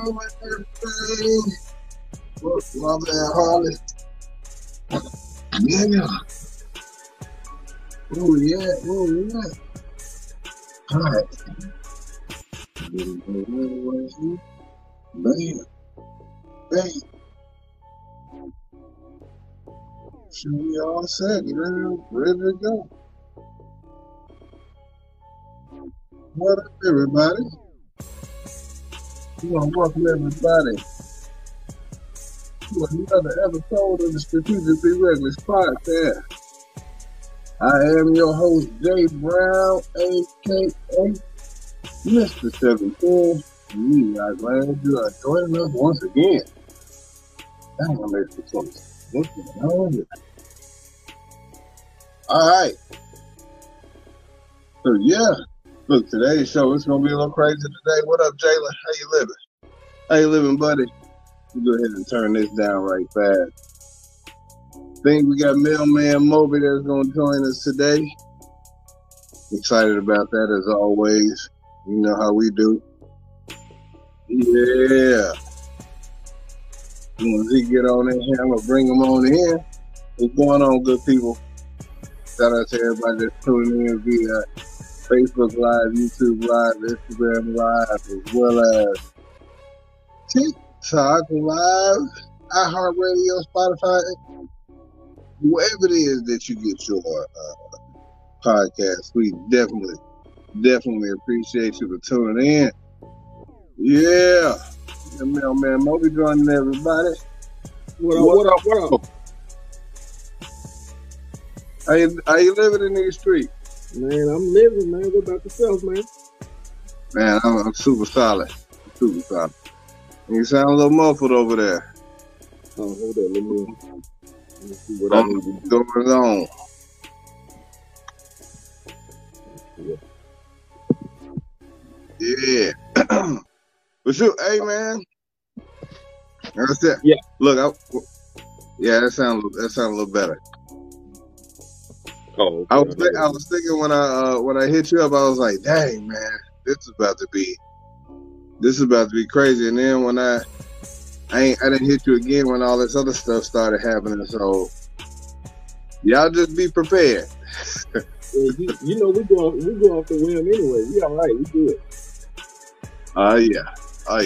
everything. Look, my man Harley. Yeah. Oh yeah. Oh yeah. All right. Bam. Bam. Should we all set? Ready to go. What up, everybody? We want to welcome everybody to another episode of the Strategically Reckless Podcast. I am your host, Jay Brown, a.k.a. Mr. 17. We are glad you are joining us once again. Dang, I'm extra close. What's going on here? All right. So, yeah. Look, today's show, it's going to be a little crazy today. What up, Jayla? How you living? How you living, buddy? We'll go ahead and turn this down right fast. Think we got Mailman Moby that's going to join us today. Excited about that as always. You know how we do. Yeah. Once he get on in here, I'm going to bring him on in. What's going on, good people? Shout out to everybody that's tuning in via Facebook Live, YouTube Live, Instagram Live, as well as TikTok Live, iHeartRadio, Spotify, wherever it is that you get your podcast. We definitely appreciate you for tuning in. Yeah. The Mailman Moby joining everybody. What up? How you living in these streets? Man, I'm living, man. What about yourself, man? Man, I'm super solid. You sound a little muffled over there. Oh, hold on. Let me see what I need to do. Going on. Yeah. But shoot, hey man. That's it. Yeah. Look, that sounds a little better. Oh, okay. I was thinking when I hit you up, I was like, dang man, this is about to be crazy. And then when I didn't hit you again when all this other stuff started happening. So y'all just be prepared. You know we go off the whim anyway. We all right. We good. Yeah.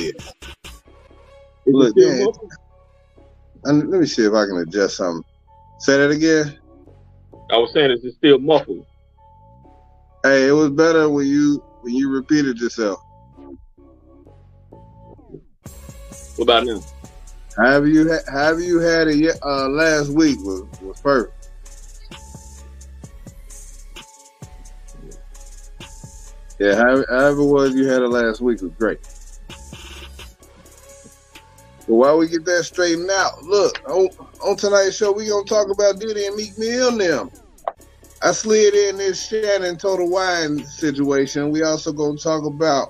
Is Look, it still muffled? Let me see if I can adjust something. Say that again. I was saying, is it still muffled? Hey, it was better when you repeated yourself. What about now? However you had it last week was perfect. Yeah, however it was you had it last week was great. But while we get that straightened out, look, on tonight's show, we going to talk about Diddy and Meek Mill now. I slid in this Shannon Total Wine situation. We also going to talk about,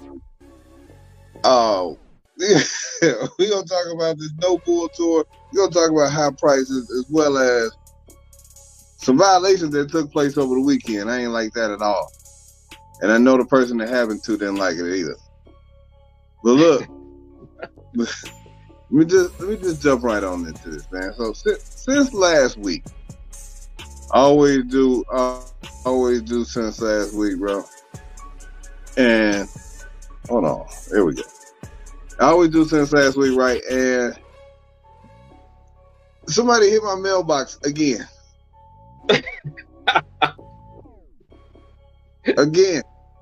we going to talk about this No Bull tour. We're going to talk about high prices as well as some violations that took place over the weekend. I ain't like that at all. And I know the person that happened to didn't like it either. But look, let me just jump right on into this, man. So since last week, I always do since last week, bro. And hold on, there we go. I always do since last week, right? And somebody hit my mailbox again. Again.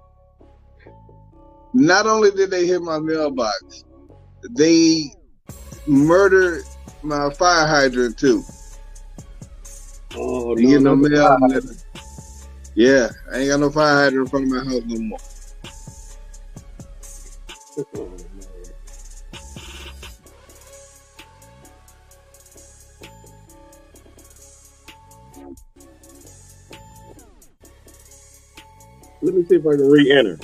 Not only did they hit my mailbox, they murdered my fire hydrant too. Oh, you no mail. Yeah, I ain't got no fire hydrant in front of my house no more. Oh, let me see if I can re-enter.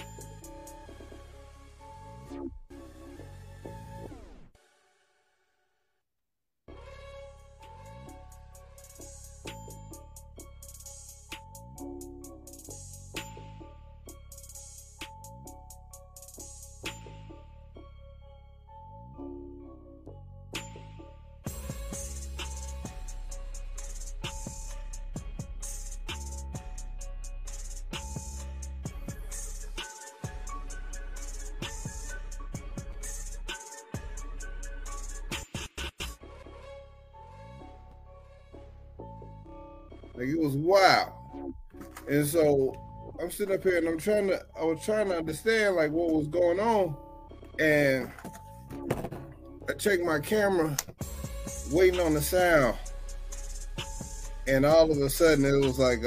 Like it was wild. And so I'm sitting up here and I was trying to understand like what was going on. And I checked my camera, waiting on the sound. And all of a sudden it was like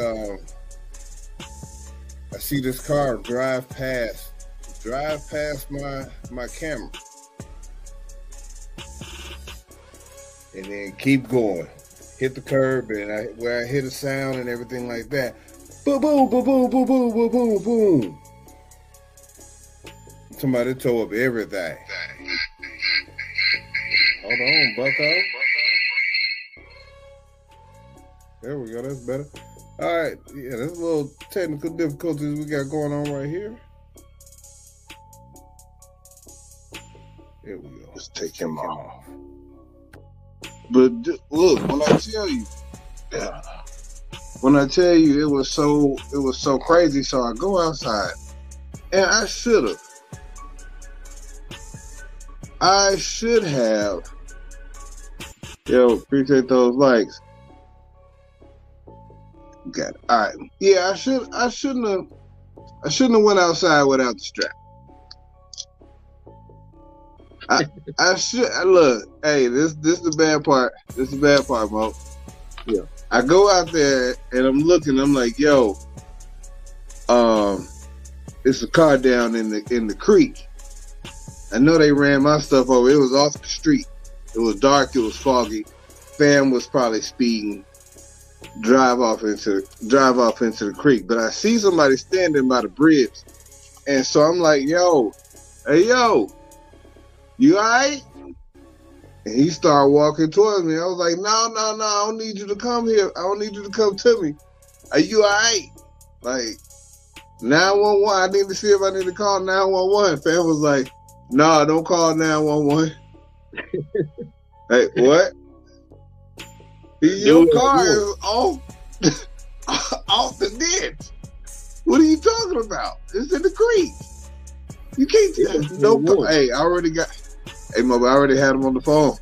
I see this car drive past my camera. And then keep going. Hit the curb and where I hit a sound and everything like that. Boom, boom, boom, boom, boom, boom, boom, boom, boom. Somebody tore up everything. Hold on, bucko. There we go, that's better. All right, yeah, there's a little technical difficulties we got going on right here. There we go. Let's take him off. But look, when I tell you it was so crazy, so I go outside and I should have appreciate those likes. Got it. All right. Yeah, I shouldn't have went outside without the strap. I should look. Hey, this is the bad part. This is the bad part, Mo. Yeah. I go out there and I'm looking. I'm like, yo, it's a car down in the creek. I know they ran my stuff over. It was off the street. It was dark. It was foggy. Fam was probably speeding. Drive off into the creek. But I see somebody standing by the bridge, and so I'm like, yo, hey, yo. You alright? And he started walking towards me. I was like, no, I don't need you to come here. I don't need you to come to me. Are you alright? Like, 911, I need to see if I need to call 911. Fam was like, no, don't call 911. Hey, what? Your car is off the ditch. What are you talking about? It's in the creek. You can't tell. Hey, I already got. Hey, I already had him on the phone.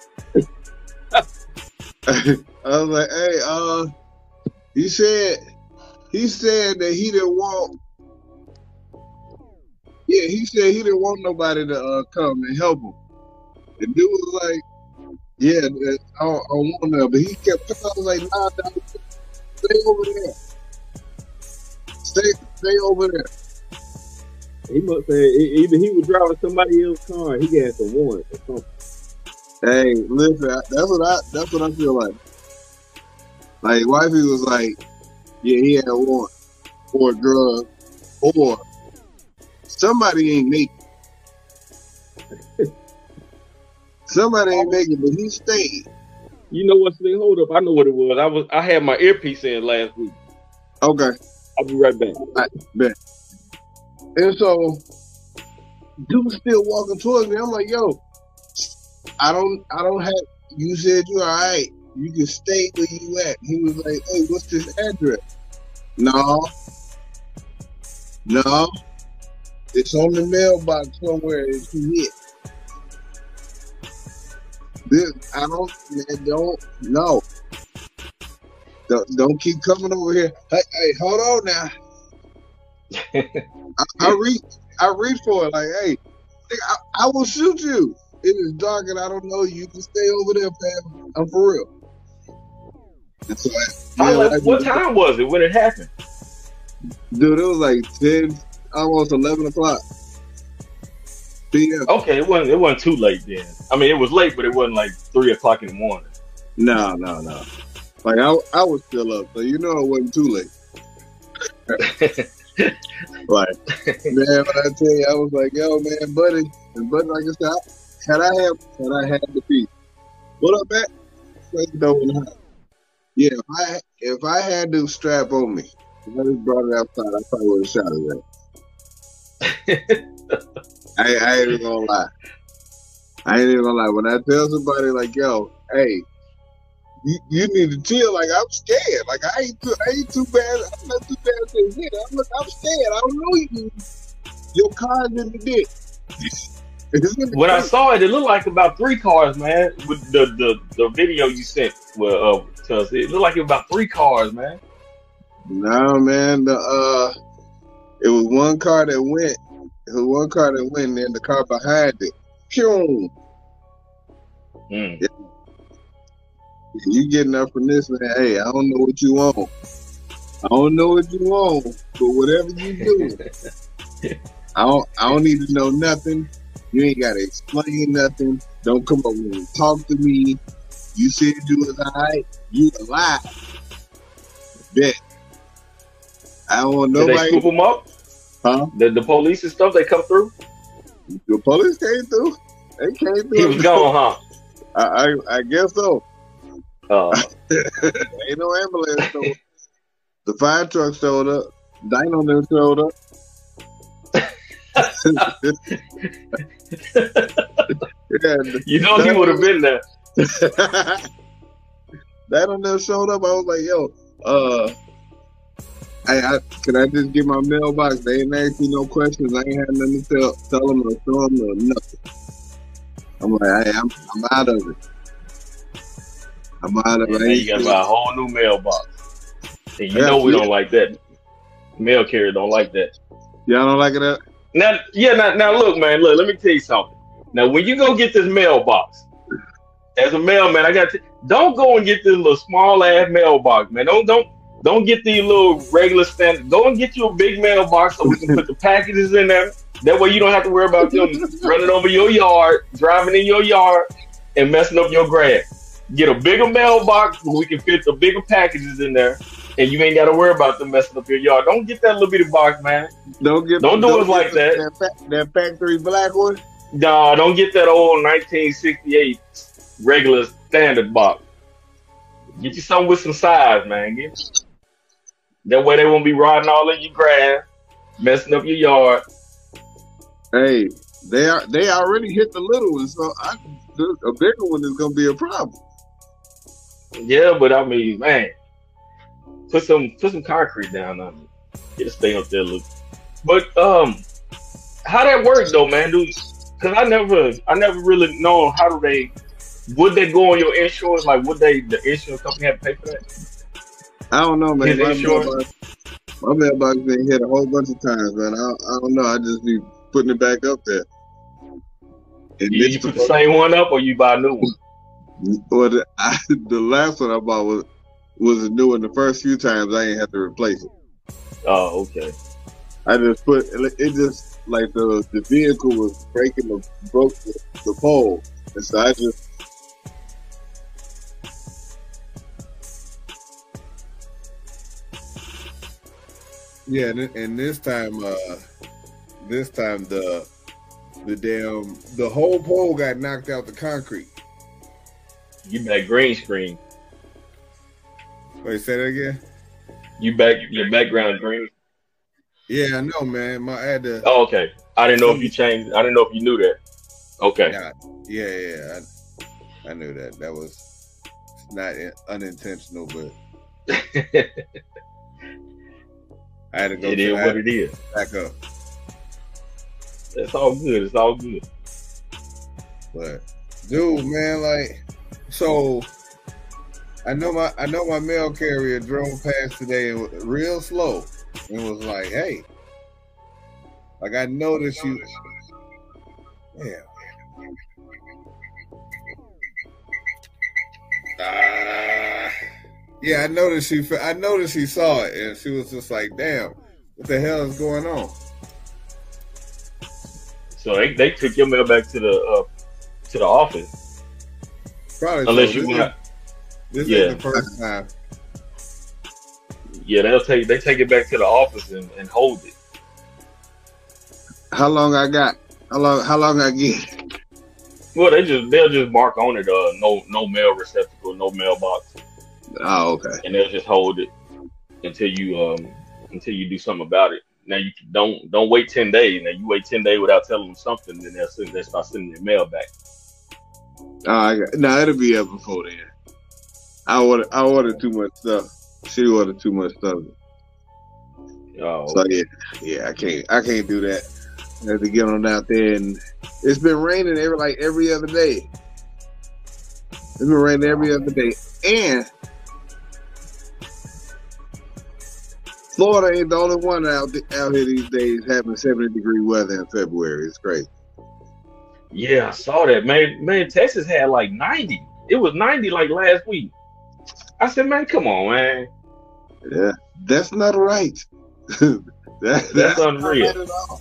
I was like, hey, he said that he didn't want. Yeah, he said he didn't want nobody to come and help him. The dude was like, yeah, I don't want that, but he kept. I was like, nah, stay over there. Stay over there. He must say either he was driving somebody else's car and he got some warrants or something. Hey, listen, that's what I feel like. Like, wifey was like, yeah, he had a warrant for drugs, or somebody ain't making. Somebody ain't making, but he stayed. You know what's the hold up? I know what it was. I had my earpiece in last week. Okay. I'll be right back. I bet. And so, dude still walking towards me. I'm like, yo, I don't have, you said you all right. You can stay where you at. He was like, hey, what's this address? No. It's on the mailbox somewhere that you hit. Don't keep coming over here. Hey, hold on now. I reach for it like, hey, I will shoot you. It is dark and I don't know you. You can stay over there, fam. I'm for real. So what time was it when it happened? Dude, it was like 10, almost 11 o'clock. PM. Okay, it wasn't too late then. I mean, it was late, but it wasn't like 3 o'clock in the morning. No. Like I was still up, so you know it wasn't too late. Like, man, when I tell you, I was like, yo, man, buddy, and buddy, like I said, had I had the piece. What up, man? Yeah, if I had the strap on me, if I just brought it outside, I probably would have shot it at. I ain't even gonna lie. When I tell somebody like, yo, hey, you need to chill. Like, I'm scared. Like, I ain't too bad. I'm not too bad to hit. I'm scared. I don't know you. Your car's in the ditch. When I saw it, it looked like about 3 cars, man. With the video you sent, Cause it looked like it was about 3 cars, man. No, man. It was one car that went. It was one car that went, and then the car behind it. Pew! Mm. Yeah. You getting up from this, man? Hey, I don't know what you want. I don't know what you want, but whatever you do, I don't need to know nothing. You ain't gotta explain nothing. Don't come over and talk to me. You said you was alright. You alive. Bet. I don't want Did nobody. they scoop them up? Huh? The police and stuff, they come through? The police came through. They came through. He was gone, huh? I guess so. Ain't no ambulance. So the fire truck showed up. Dino never showed up. Yeah, You know he would have been there. Dino never showed up. I was like, yo, can I just get my mailbox? They ain't ask me no questions. I ain't had nothing to tell them or show them or nothing. I'm like, I'm out of it. I'm out of it. Now you got to buy a whole new mailbox. And you know we don't like that. Mail carrier don't like that. Y'all don't like it? Now look, man, let me tell you something. Now, when you go get this mailbox, as a mailman, don't go and get this little small ass mailbox, man. Don't get these little regular standard. Go and get you a big mailbox so we can put the packages in there. That way you don't have to worry about them running over your yard, driving in your yard, and messing up your grass. Get a bigger mailbox so we can fit the bigger packages in there, and you ain't got to worry about them messing up your yard. Don't get that little bitty box, man. Don't do it like that. That factory black one? Nah, don't get that old 1968 regular standard box. Get you something with some size, man. That way they won't be riding all in your grass, messing up your yard. Hey, they already hit the little one, so a bigger one is gonna be a problem. Yeah, but I mean, man, put some concrete down on it. Get a stay up there, look. But how that works though, man, because I never really know would they go on your insurance? Like, would the insurance company have to pay for that? I don't know, man. My mailbox been hit a whole bunch of times, man. I don't know. I just be putting it back up there. You put the same one up, or you buy a new one? Well, the last one I bought was a new one. The first few times I ain't have to replace it. Oh, okay. I just put it. Just like the vehicle was broke the pole, and so I just. Yeah, and this time the whole pole got knocked out the concrete. You back green screen. Wait, say that again? Your background green. Yeah, I know, man. I had to. Oh, okay. I didn't know if you changed. I didn't know if you knew that. Okay. Yeah. I knew that. That was not unintentional, but I had to go. It is what it is. Back up. It's all good. It's all good. But, dude, man, like, so I know my mail carrier drove past today and was real slow and was like, "Hey, like I noticed you." Yeah. Yeah, I noticed she saw it, and she was just like, "Damn, what the hell is going on?" So they took your mail back to the office. Probably. Unless so. you want. This ain't the first time. Yeah, they take it back to the office and hold it. How long I got? How long I get? Well, they'll just mark on it no mail receptacle, no mailbox. Oh, okay. And they'll just hold it until you do something about it. Now you don't wait 10 days. Now you wait 10 days without telling them something, then they'll start sending their mail back. No, it'll be up before then. I ordered too much stuff. She ordered too much stuff. Oh. So yeah, I can't do that. I have to get on out there, and it's been raining every other day. It's been raining every other day, and Florida ain't the only one out here these days having 70-degree weather in February. It's crazy. Yeah, I saw that, man. Man, Texas had like 90. It was 90 like last week. I said, man, come on, man. Yeah, that's not right. That's unreal. Not right at all.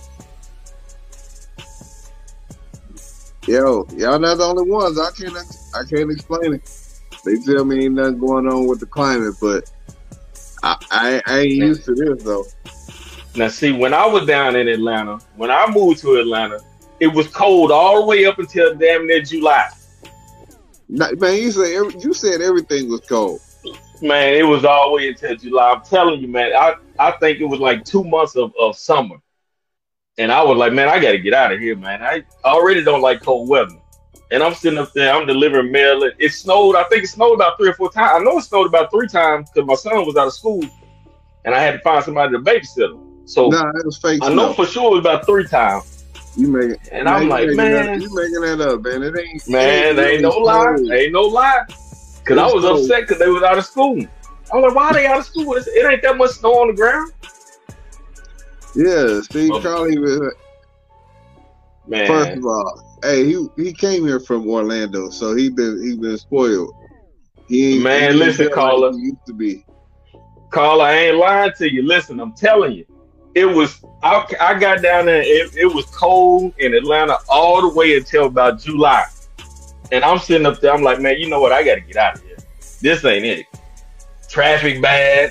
Yo, y'all not the only ones. I can't explain it. They tell me ain't nothing going on with the climate, but I ain't used to this though. Now, see, when I was down in Atlanta, when I moved to Atlanta, it was cold all the way up until damn near July. Man, you said everything was cold. Man, it was all the way until July. I'm telling you, man, I think it was like 2 months of summer. And I was like, man, I got to get out of here, man. I already don't like cold weather. And I'm sitting up there, I'm delivering mail. It snowed. I think it snowed about 3 or 4 times. I know it snowed about 3 times because my son was out of school. And I had to find somebody to babysit him. So it was fake I know for sure it was about 3 times. You make it. And I'm like, man. You making that up, man. It ain't. Man, ain't no lie. Ain't no lie. Because I was upset because they was out of school. I was like, why are they out of school? It ain't that much snow on the ground. Yeah, Steve Charlie. Man. First of all, hey, he came here from Orlando, so he been spoiled. Listen, Carla. Like he used to be. Carla, I ain't lying to you. Listen, I'm telling you, it was. I got down there. It was cold in Atlanta all the way until about July, and I'm sitting up there. I'm like, man, you know what? I got to get out of here. This ain't it. Traffic bad.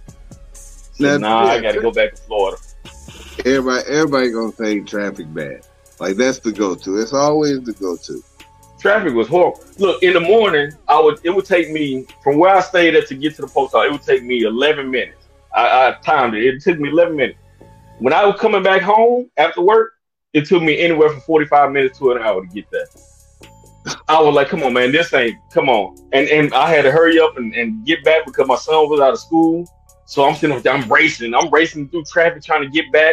So, I got to go back to Florida. Everybody gonna say traffic bad. Like that's the go-to. It's always the go-to. Traffic was horrible. Look, in the morning, it would take me from where I stayed at to get to the post office. It would take me 11 minutes. I timed it. It took me 11 minutes. When I was coming back home after work, it took me anywhere from 45 minutes to an hour to get there. I was like, come on, man, come on. And I had to hurry up and get back because my son was out of school. So I'm sitting there, I'm racing through traffic trying to get back.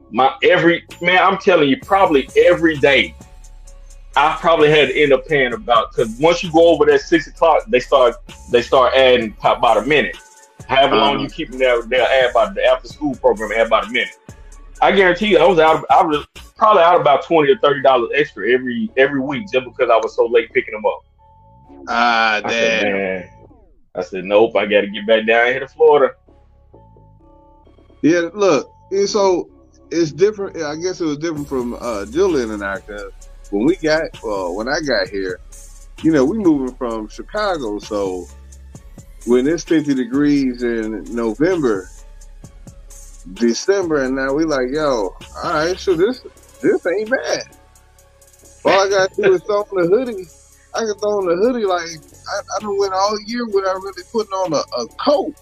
I'm telling you, probably every day, I probably had to end up paying because once you go over that 6 o'clock, they start adding about a minute. However long you keep them there, they'll add about the after school program, add about a minute. I guarantee you, I was probably out about $20 or $30 extra every week just because I was so late picking them up. Damn. I said, nope, I got to get back down here to Florida. Yeah, look, so it's different. I guess it was different from Julian and I, because when I got here, we moving from Chicago, so when it's 50 degrees in November, December, and now we like, yo, all right, so this ain't bad. All I gotta do is throw on the hoodie. I can throw on the hoodie like I done went all year without really putting on a coat.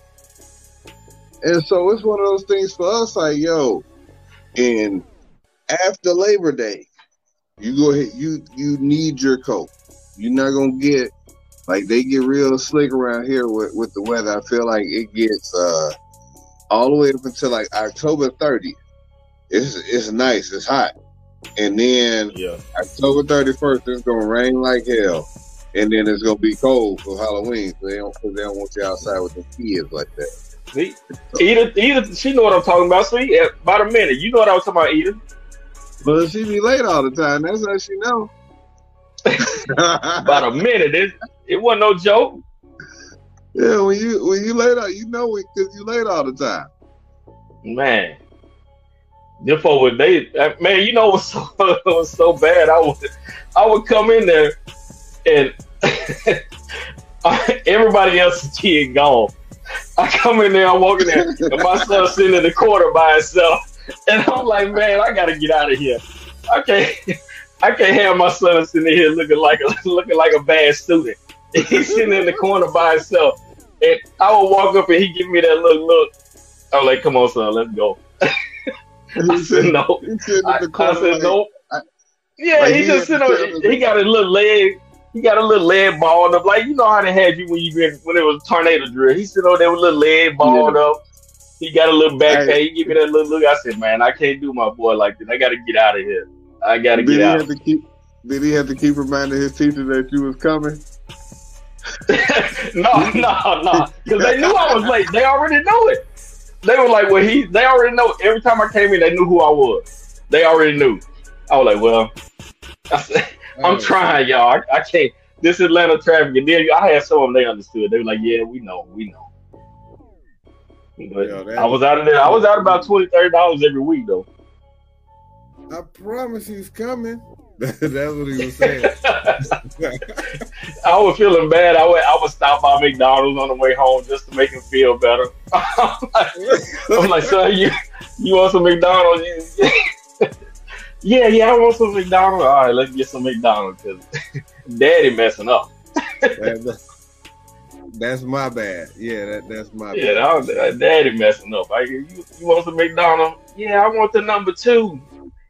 And so it's one of those things for us, like, yo, and after Labor Day, you go ahead, you need your coat. You're not gonna get, like, they get real slick around here with the weather. I feel like it gets all the way up until like October 30th. It's nice, it's hot. And then October 31st, it's gonna rain like hell. And then it's gonna be cold for Halloween, so they don't want you outside with the kids like that. See, Edith, she know what I'm talking about. See, about a minute. You know what I was talking about, Edith. But she be late all the time. That's how she know. About a minute. It wasn't no joke. Yeah, when you late out, you know it because you late all the time. Man, them folks, man, you know what's so bad? I would come in there and everybody else's kid gone. I come in there, I'm walking there, and my son's sitting in the corner by himself. And I'm like, man, I gotta get out of here. I can't have my son sitting here looking like a bad student. He's sitting in the corner by himself. And I would walk up and he give me that look. I'm like, come on, son, let's go. I said no. I said no. Yeah, like he just sit on. He got a little leg. He got a little leg balled up, like how they had you when it was a tornado drill. He sit over there with a little leg balled up. He got a little backpack. He give me that little look. I said, man, I can't do my boy like this. I got to get out of here. I got to get out. Did he have to keep reminding his teacher that you was coming? No, because they knew I was late. They already knew it. they were like, well, they already know. Every time I came in, they knew who I was. They already knew. I was like, well, I said, I'm trying, y'all. I can't. This Atlanta traffic. And then I had some of them, they understood. They were like, yeah, we know. But I was out of there. I was out about $20, $30 every week, though. I promise he's coming. That's what he was saying. I was feeling bad. I would stop by McDonald's on the way home just to make him feel better. I'm like, son, you want some McDonald's? Yeah, I want some McDonald's. All right, let's get some McDonald's because Daddy messing up. That's my bad. Yeah, that's my bad. Yeah, Daddy messing up. You want some McDonald's? Yeah, I want the number 2.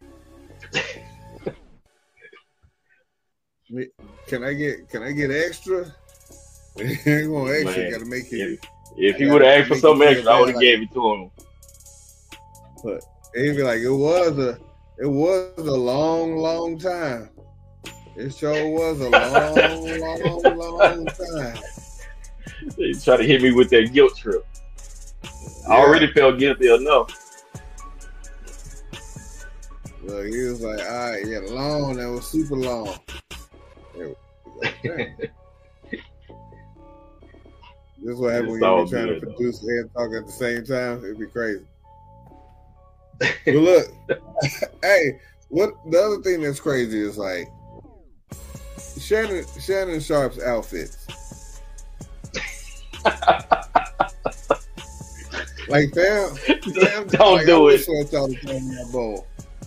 Can I get extra? You want extra? You gotta make it. If he would have asked for something extra, I would have gave it to him. But he'd be like, it was a long time. It sure was a long time. They try to hit me with that guilt trip. Yeah. I already felt guilty enough. Well, he was like, all right, yeah, long. That was super long. This is what happens when you're trying to produce and talk at the same time. It'd be crazy. But look, hey, what the other thing that's crazy is like Shannon Sharp's outfits. Like damn don't like, do it. Sweats all the time in that bowl.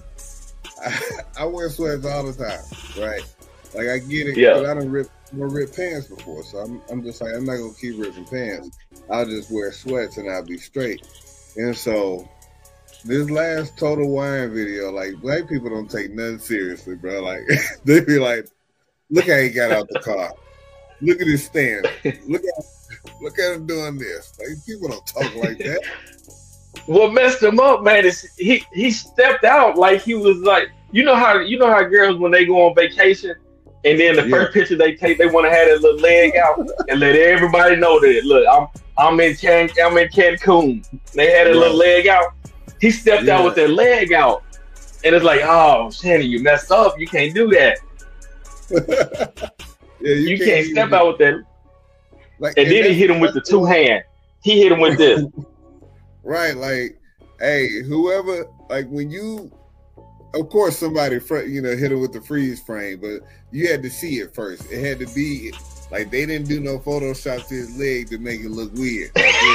I wear sweats all the time, right? Like I get it, but I don't rip pants before, so I'm just like I'm not gonna keep ripping pants. I'll just wear sweats and I'll be straight. And so this last Total Wine video, like black people don't take nothing seriously, bro. Like they be like, look how he got out the car. Look at his stand. Look at him doing this. Like people don't talk like that. What messed him up, man, is he stepped out like he was like, you know how girls when they go on vacation and then the first picture they take, they want to have that little leg out and let everybody know that look, I'm in Cancun. They had a little leg out. He stepped out with that leg out, and it's like, oh, Shannon, you messed up. You can't do that. you can't step out with that. Like, and then he hit him with the 2 hand. He hit him with this. Right, like, hey, whoever, like when you, of course, somebody, hit him with the freeze frame, but you had to see it first. It had to be like they didn't do no Photoshop to his leg to make it look weird.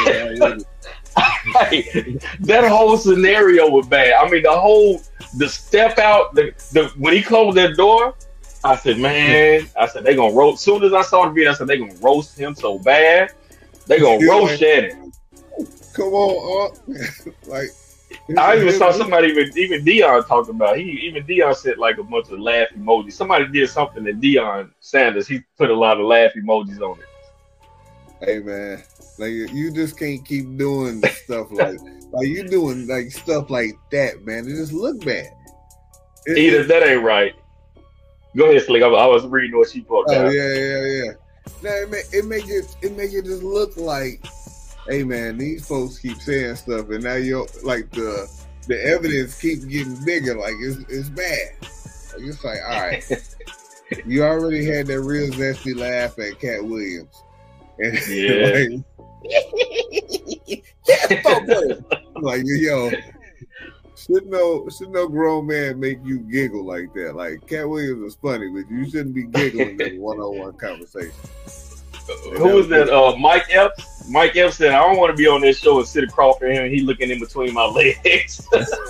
That whole scenario was bad. I mean, the step out, the when he closed that door, I said, man, they gonna roast. Soon as I saw the video, I said they gonna roast him so bad. They gonna roast Shannon. Come on, like I even saw somebody even Dion talked about. Dion said like a bunch of laugh emojis. Somebody did something that Deion Sanders, he put a lot of laugh emojis on it. Hey man, like you just can't keep doing stuff like you doing like stuff like that, man. It just look bad. Either that ain't right. Go ahead, Slick. I was reading what she put down. Oh yeah. No, it make it just look like, hey man, these folks keep saying stuff, and now you're like the evidence keeps getting bigger. Like it's bad. Like, it's like, all right, you already had that real zesty laugh at Cat Williams, and like yo, should no grown man make you giggle like that? Like Cat Williams was funny, but you shouldn't be giggling in a one-on-one conversation. Who was that? Mike Epps? Mike Epps said, I don't want to be on this show and sit across from him and he looking in between my legs.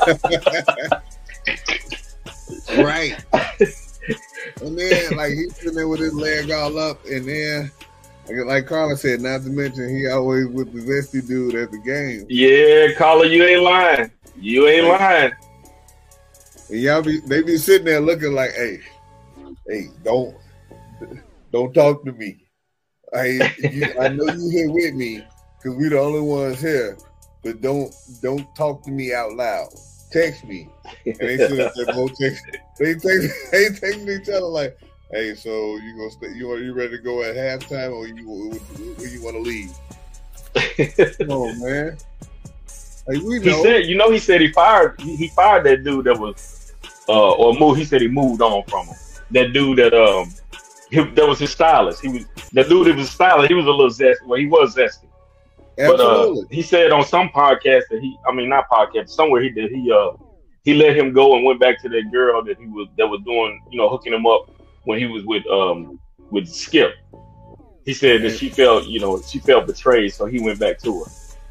Right. And then, like, he's sitting there with his leg all up, and then, like Carla said, not to mention, he always with the zesty dude at the game. Yeah, Carla, you ain't lying. You ain't lying. And they be sitting there looking like, hey, don't talk to me. I know you here with me because we the only ones here, but don't talk to me out loud. Text me. And they sit up there both text. They text each other like, hey, so you gonna stay? You ready to go at halftime, or you want to leave? Come on, man. Like we He know. said, he said he fired that dude that was or moved. He said he moved on from him. That dude that that was his stylist. That dude that was stylist. He was a little zesty. Well, he was zesty. Absolutely. But he said on some podcast that not podcast, somewhere he let him go and went back to that girl that was doing, hooking him up when he was with Skip. He said that she felt betrayed, so he went back to her.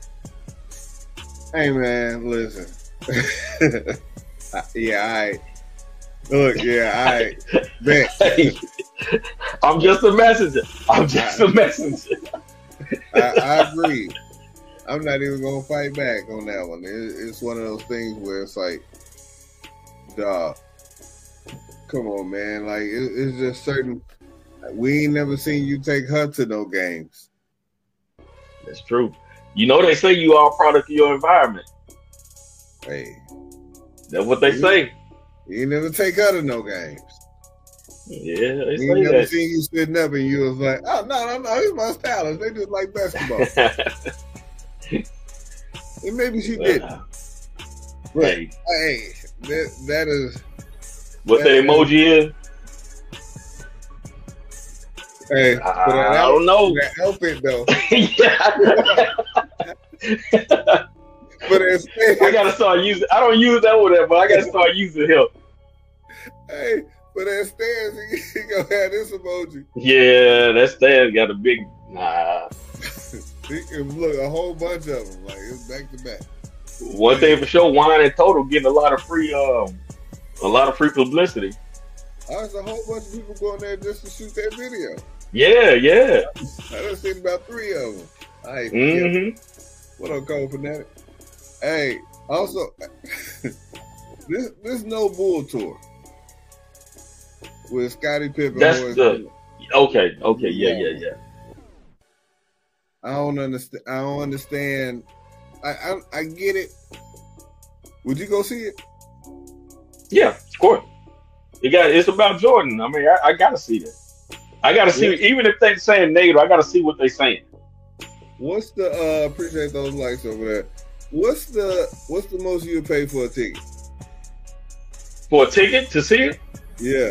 Hey man, listen. Look, bet. Hey, I'm just a messenger. I agree. I'm not even gonna fight back on that one. It's one of those things where it's like, dog, come on, man. Like it's just certain. We ain't never seen you take her to no games. That's true. They say you are a product of your environment. Hey, that's what they say. You ain't never take her to no games. Yeah, they We say ain't never that. seen you sitting up and you was like, oh no, he's my stylist. They just like basketball. And maybe she didn't. But Hey, that is what that emoji is? hey. I don't know. That outfit though. Yeah. But instead, I gotta start using. I don't use that one, but I gotta start using him. hey, but instead he gonna have this emoji. Yeah, that Stan got a big. Nah. He can look a whole bunch of them. Like it's back to back. One thing for sure, Wine and Total getting a lot of free publicity. There's a whole bunch of people going there just to shoot that video. Yeah. I done seen about 3 of them. All right. Mm-hmm. What up, Cole Fanatic? Hey, also, this No Bull tour with Scottie Pippen. That's okay. Yeah. I don't understand. I get it. Would you go see it? Yeah, of course. It's about Jordan. I mean, I gotta see that. I gotta see, even if they're saying negative, I gotta see what they're saying. What's the appreciate those likes over there? What's the most you would pay for a ticket? For a ticket to see it? Yeah.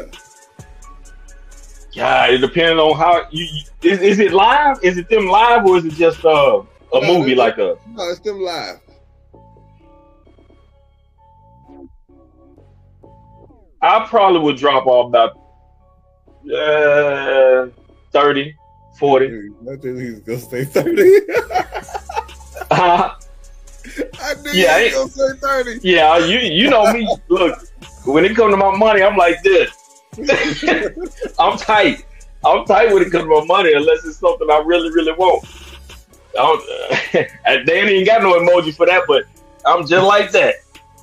God, it depends on how is it live? Is it them live or is it just a movie like a? No, it's them live. I probably would drop off about 30, 40. I think he's gonna say 30. I knew he was gonna say 30. Yeah, you know me. Look, when it comes to my money, I'm like this. I'm tight when it comes to my money, unless it's something I really, really want. They ain't even got no emoji for that, but I'm just like that.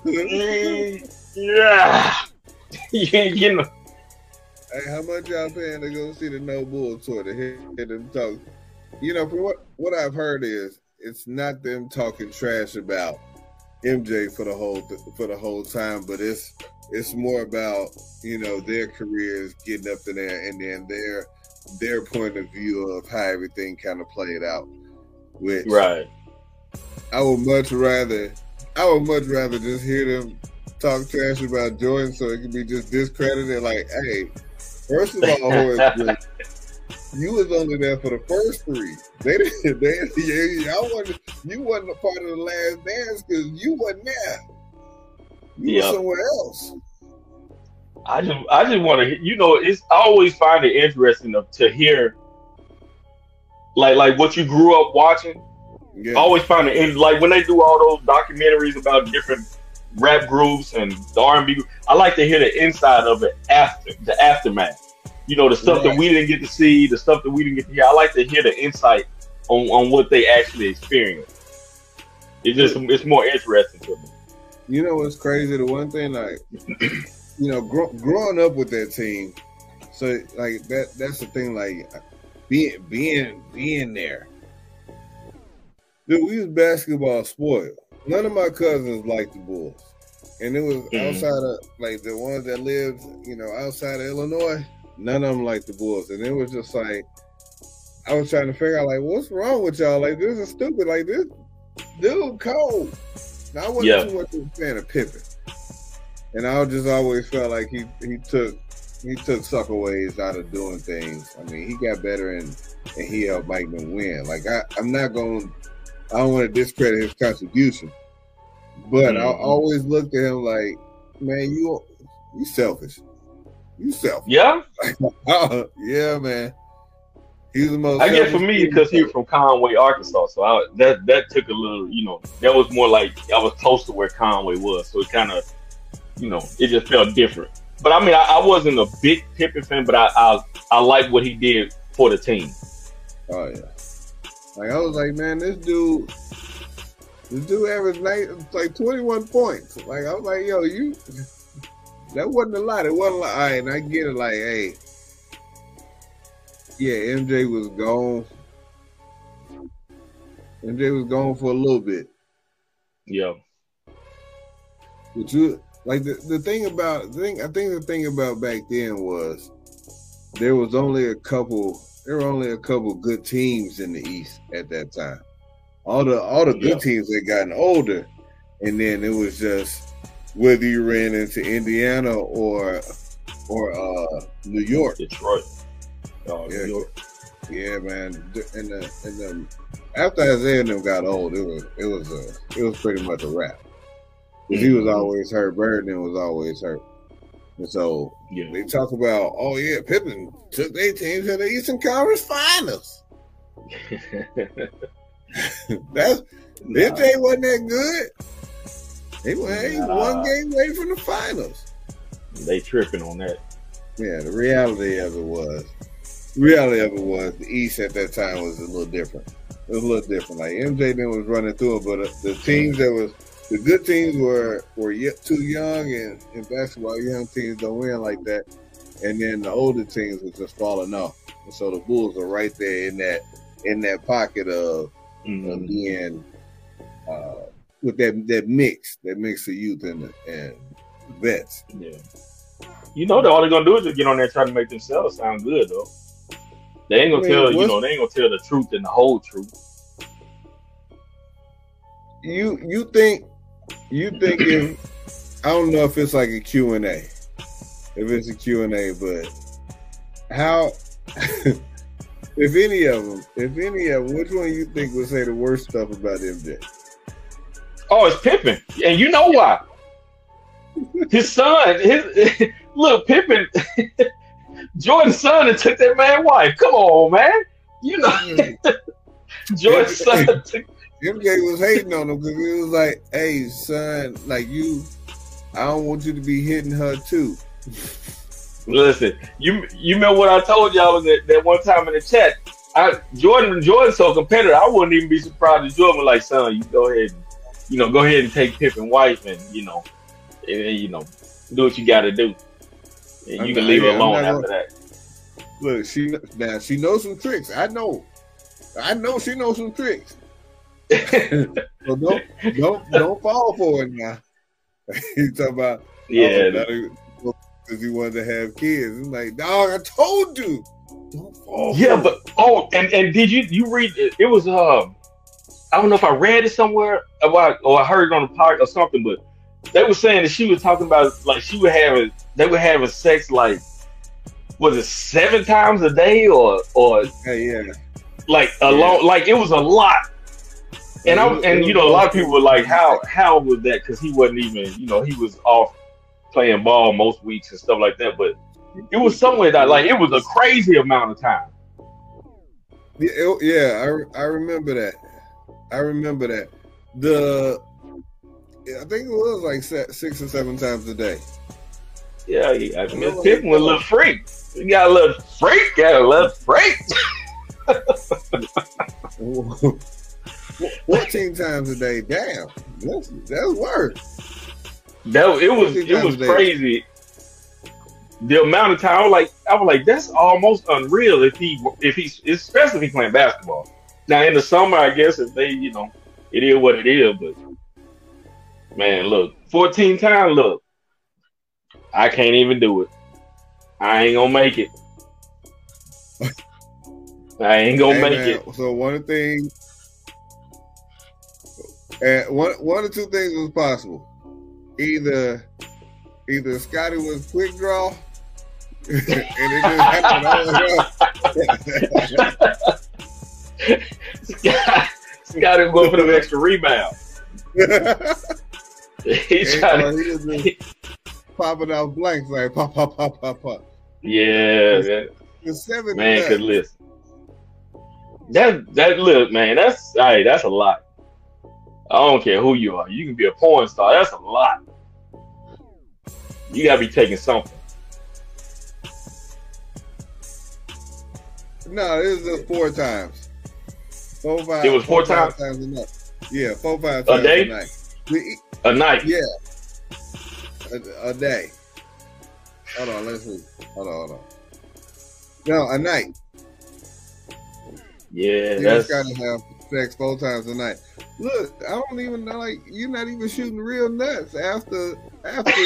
Yeah. You know. Hey, how much y'all paying to go see the No Bull tour to hear them talk? You know, for what I've heard is it's not them talking trash about MJ for the whole time, but it's more about, you know, their careers getting up to there and then their point of view of how everything kind of played out. Which right. I would much rather just hear them talk trash about Jordan so it can be just discredited. Like, hey, first of all, Horace, you was only there for the first 3. You wasn't a part of the last dance because you wasn't there. You were somewhere else. I just want to, you know, I always find it interesting to hear, like what you grew up watching. Yeah. I always find it, like when they do all those documentaries about different rap groups and the R&B group, I like to hear the inside of it after the aftermath. You know, the stuff that we didn't get to see, the stuff that we didn't get to hear. I like to hear the insight on what they actually experienced. It's more interesting to me. You know what's crazy? The one thing, like, you know, growing up with that team, so like that's the thing, like being there. Dude, we was basketball spoiled. None of my cousins liked the Bulls, and it was outside of, like, the ones that lived, you know, outside of Illinois. None of them liked the Bulls, and it was just like I was trying to figure out, like, what's wrong with y'all? Like, this is stupid. Like, this dude cold. Now I wasn't Yeah. too much of a fan of Pippen, and I just always felt like he took sucker ways out of doing things. I mean, he got better and he helped Mikeman win. Like I don't want to discredit his contribution, but I always looked at him like, man, you selfish. You selfish. Yeah. Yeah, man. He's the most. I guess for me, because he was from Conway, Arkansas, so that took a little, that was more like I was close to where Conway was, so it kind of, it just felt different. But I mean, I wasn't a big Pippen fan, but I liked what he did for the team. Oh yeah, like I was like, man, this dude averaged like 21 points. Like I was like, yo, that wasn't a lot. It wasn't like, all right, and I get it. Like, hey. Yeah, MJ was gone. MJ was gone for a little bit. Yeah. But you like the thing about the thing about back then was there were only a couple good teams in the East at that time. All the good teams had gotten older, and then it was just whether you ran into Indiana or New York. Detroit. Yeah, man. And the after Isaiah and them got old, it was pretty much a wrap. Because he was always hurt. Burden was always hurt. And so they talk about, oh yeah, Pippen took their team to the Eastern Conference Finals. MJ wasn't that good. He was one game away from the finals. They tripping on that. Yeah, the reality of it was the East at that time was a little different. It was a little different. Like MJ then was running through it, but the teams the good teams were yet too young, and in basketball, young teams don't win like that. And then the older teams were just falling off. And so the Bulls are right there in that pocket of being with that mix of youth and vets. Yeah. All they're gonna do is just get on there and try to make themselves sound good, though. They ain't gonna tell they ain't gonna tell the truth and the whole truth. You think if I don't know if it's like a Q&A. If it's a Q&A, but how if any of them, which one you think would say the worst stuff about MJ? Oh, it's Pippen. And you know why? His son, look, Pippen, Jordan's son and took that man's wife. Come on, man. Jordan's son took. MJ was hating on him because he was like, hey, son, like I don't want you to be hitting her too. Listen, you remember what I told y'all was that one time in the chat? Jordan's so competitive, I wouldn't even be surprised if Jordan was like, son, you go ahead and take Pippen's wife and do what you got to do. And you can leave her alone after that. Look, she knows some tricks. I know she knows some tricks. So don't fall for it now. He's talking about because he wanted to have kids. I'm like, dog, I told you. Don't fall. Yeah, but and did you read it? It was I don't know if I read it somewhere or I heard it on the podcast or something, but they were saying that she was talking about like they were having sex like was it 7 times a day or like alone like it was a lot. And a lot of people were like, how was that? Because he wasn't even, he was off playing ball most weeks and stuff like that. But it was somewhere that like it was a crazy amount of time. I remember that. I think it was like 6 or 7 times a day. Yeah, I mean, Pippen was a little freak. He got a little freak. 14 times a day. Damn, that's worse. It was crazy. The amount of time I was like, that's almost unreal. If he's especially if he's playing basketball. Now in the summer, I guess if they, it is what it is. But man, look, 14 times. Look, I can't even do it. I ain't gonna make it. I ain't gonna make it. So one of the things. And one or two things was possible. Either Scotty was quick draw, and it just happened all Scotty was going for them extra rebounds. He was just popping out blanks like pop, pop, pop, pop, pop. Yeah, The 7 man. Cause listen, that look, man. That's a lot. I don't care who you are. You can be a porn star. That's a lot. You gotta be taking something. No, it was just 4 times. 4, 5. It was 4 times? times a night. Yeah, 4, 5 A times day? a night. A night. Yeah. A day. Hold on, let's see. Hold on. No, a night. Yeah, You that's just gotta have sex 4 times a night. Look, I don't even know. Like, you're not even shooting real nuts after 3.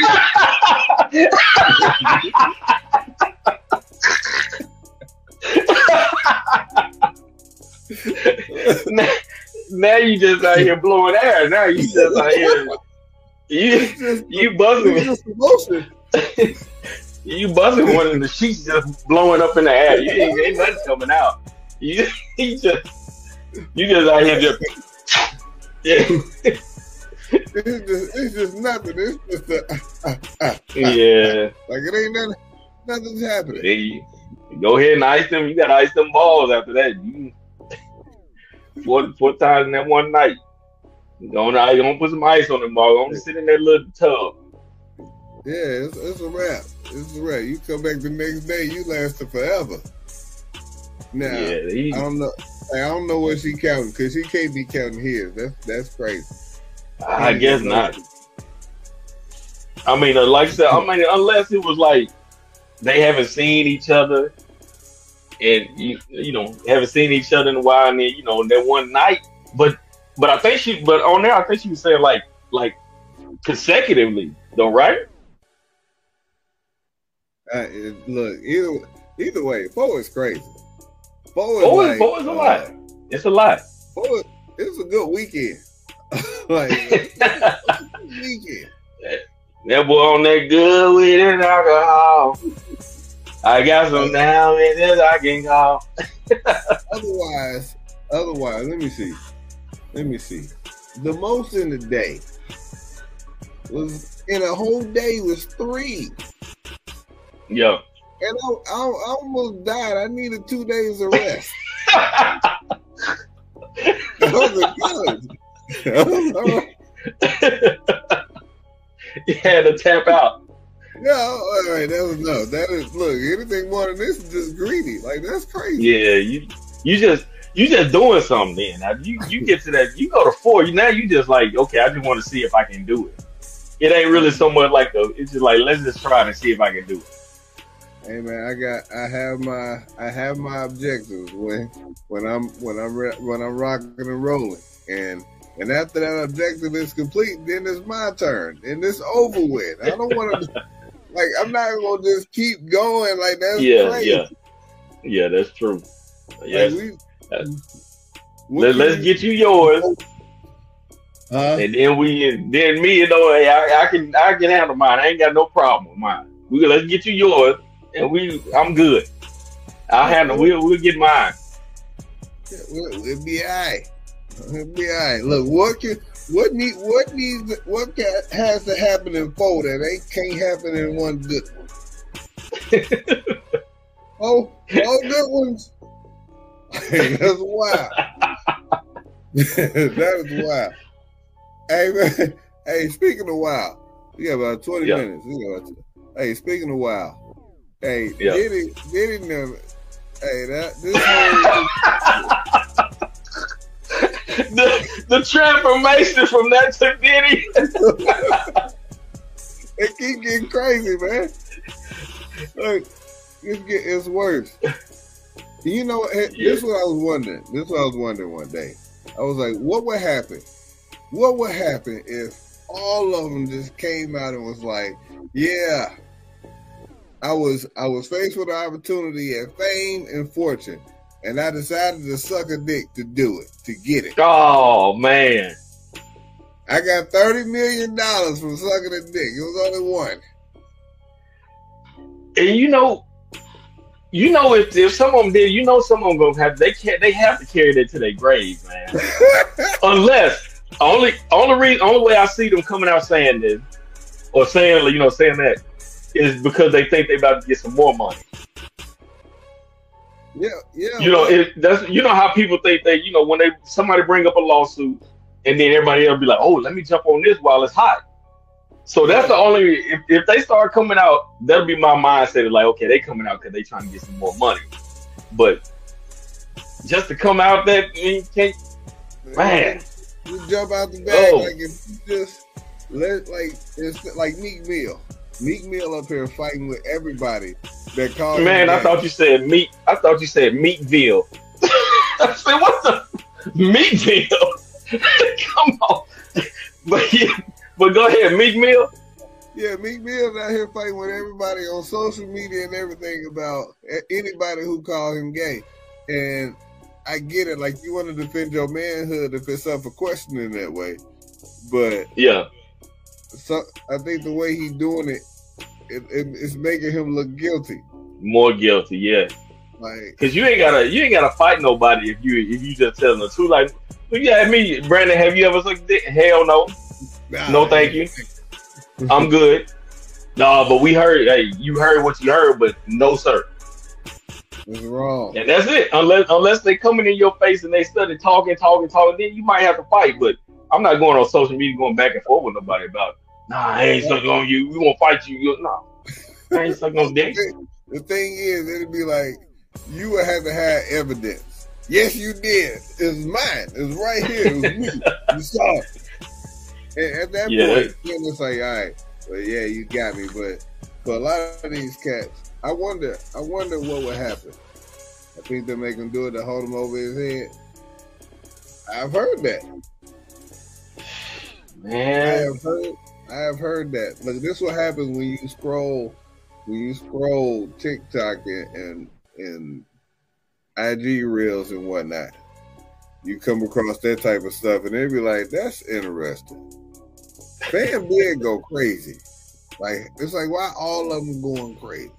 now you just out here blowing air. Now you just out here. You buzzing. It's just emotion. You buzzing one and the sheets just blowing up in the air. You ain't nothing coming out. You just out here just. Yeah. It's just nothing. It's just yeah. Like it ain't nothing's happening. You go ahead and ice them. You got to ice them balls after that. You 4 times in that one night. Don't put some ice on them balls. Don't sit in that little tub. Yeah, it's a wrap. It's a wrap. You come back the next day, you lasted forever. Now, yeah, I don't know what she counting because she can't be counting his. That's crazy. I guess not. I mean, like I said, unless it was like they haven't seen each other, and you know haven't seen each other in a while, and then that one night. But I think on there, I think she was saying like consecutively, though, right? Look, either way, 4 is crazy. 4 is a lot. It's a lot. 4, it's a good weekend. Like weekend. That boy on that good weed and alcohol. I got some down in this I can call. Otherwise, let me see. The most in the day was in a whole day was 3. Yeah. And I almost died. I needed 2 days of rest. That was good. You had to tap out. No, all right, that was no. That is look. Anything more than this is just greedy. Like that's crazy. Yeah, you just doing something. Then now you get to that. You go to 4. Now you just like, okay, I just want to see if I can do it. It ain't really so much like it's just like, let's just try and see if I can do it. Hey man, I have my objectives when I'm rocking and rolling, and after that objective is complete, then it's my turn, and it's over with. I don't want to like I'm not gonna just keep going like that's crazy. Yeah, that's true. Yes. Like let's get you yours, and then me, hey, I can handle mine. I ain't got no problem with mine. Let's get you yours. And I'm good. I'll handle. We'll get mine. We'll be all right. We'll be all right. Look, what has to happen in 4 that can't happen in 1 good one? all good ones. That's wild. That is wild. Hey man. Hey, speaking of wild, we got about 20 minutes. Hey, speaking of wild. Hey, Diddy never. Hey, this whole the transformation from that to Diddy. It keep getting crazy, man. Look, it's worse. You know, this is what I was wondering. This is what I was wondering one day. I was like, what would happen? What would happen if all of them just came out and was like, yeah. I was faced with an opportunity at fame and fortune, and I decided to suck a dick to do it, to get it. Oh man! I got $30 million from sucking a dick. It was only one. And if some of them did, some of them gonna have they have to carry that to their grave, man. Unless only way I see them coming out saying this or saying that is because they think they about to get some more money. Yeah. That's how people think that when somebody bring up a lawsuit and then everybody else be like, oh, let me jump on this while it's hot. So that's the only if they start coming out, that'll be my mindset of like, okay, they coming out because they trying to get some more money. But just to come out that you can't, man. You jump out the bag like if you just it's like Meek Mill. Meek Mill up here fighting with everybody that called. Man, I thought you said Meek. I thought you said Meekville. I said, what the Meekville? Come on, but go ahead, Meek Mill. Yeah, Meek Mill's out here fighting with everybody on social media and everything about anybody who called him gay. And I get it, like you want to defend your manhood if it's up for questioning that way. But yeah, so I think the way he's doing it's making him look guilty. More guilty, yeah. Like, cause you ain't gotta fight nobody if you just tell them the truth. Like, yeah, me, Brandon, have you ever sucked dick? Hell no. No, thank you. I'm good. No, but we heard. Hey, you heard what you heard, but no, sir. It's wrong. And that's it. Unless they coming in your face and they study talking, then you might have to fight. But I'm not going on social media going back and forth with nobody about, nah, I ain't sucking on you. We won't fight you. No, I ain't sucking on dick. The thing is, it'd be like, you would have to have evidence. Yes, you did. It's mine. It's right here. It was me. You saw it. And at that point, then it's like, all right, well, yeah, you got me. But for a lot of these cats, I wonder what would happen. I think they make him do it to hold him over his head. I've heard that. Man, I have heard that. Look, this is what happens when you scroll TikTok and IG reels and whatnot. You come across that type of stuff, and they be like, "That's interesting." Fam did go crazy. Like, it's like, why all of them going crazy?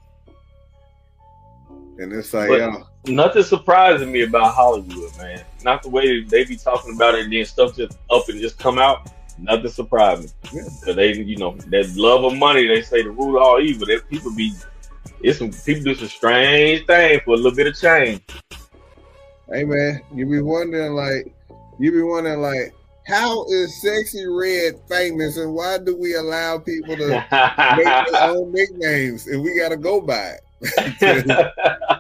And it's like, nothing surprising me about Hollywood, man. Not the way they be talking about it and then stuff just up and just come out. Nothing surprising. Yeah. So they, that love of money, they say the root of all evil. That people do some strange things for a little bit of change. Hey man, you be wondering like, how is Sexy Red famous, and why do we allow people to make their own nicknames and we gotta go by it?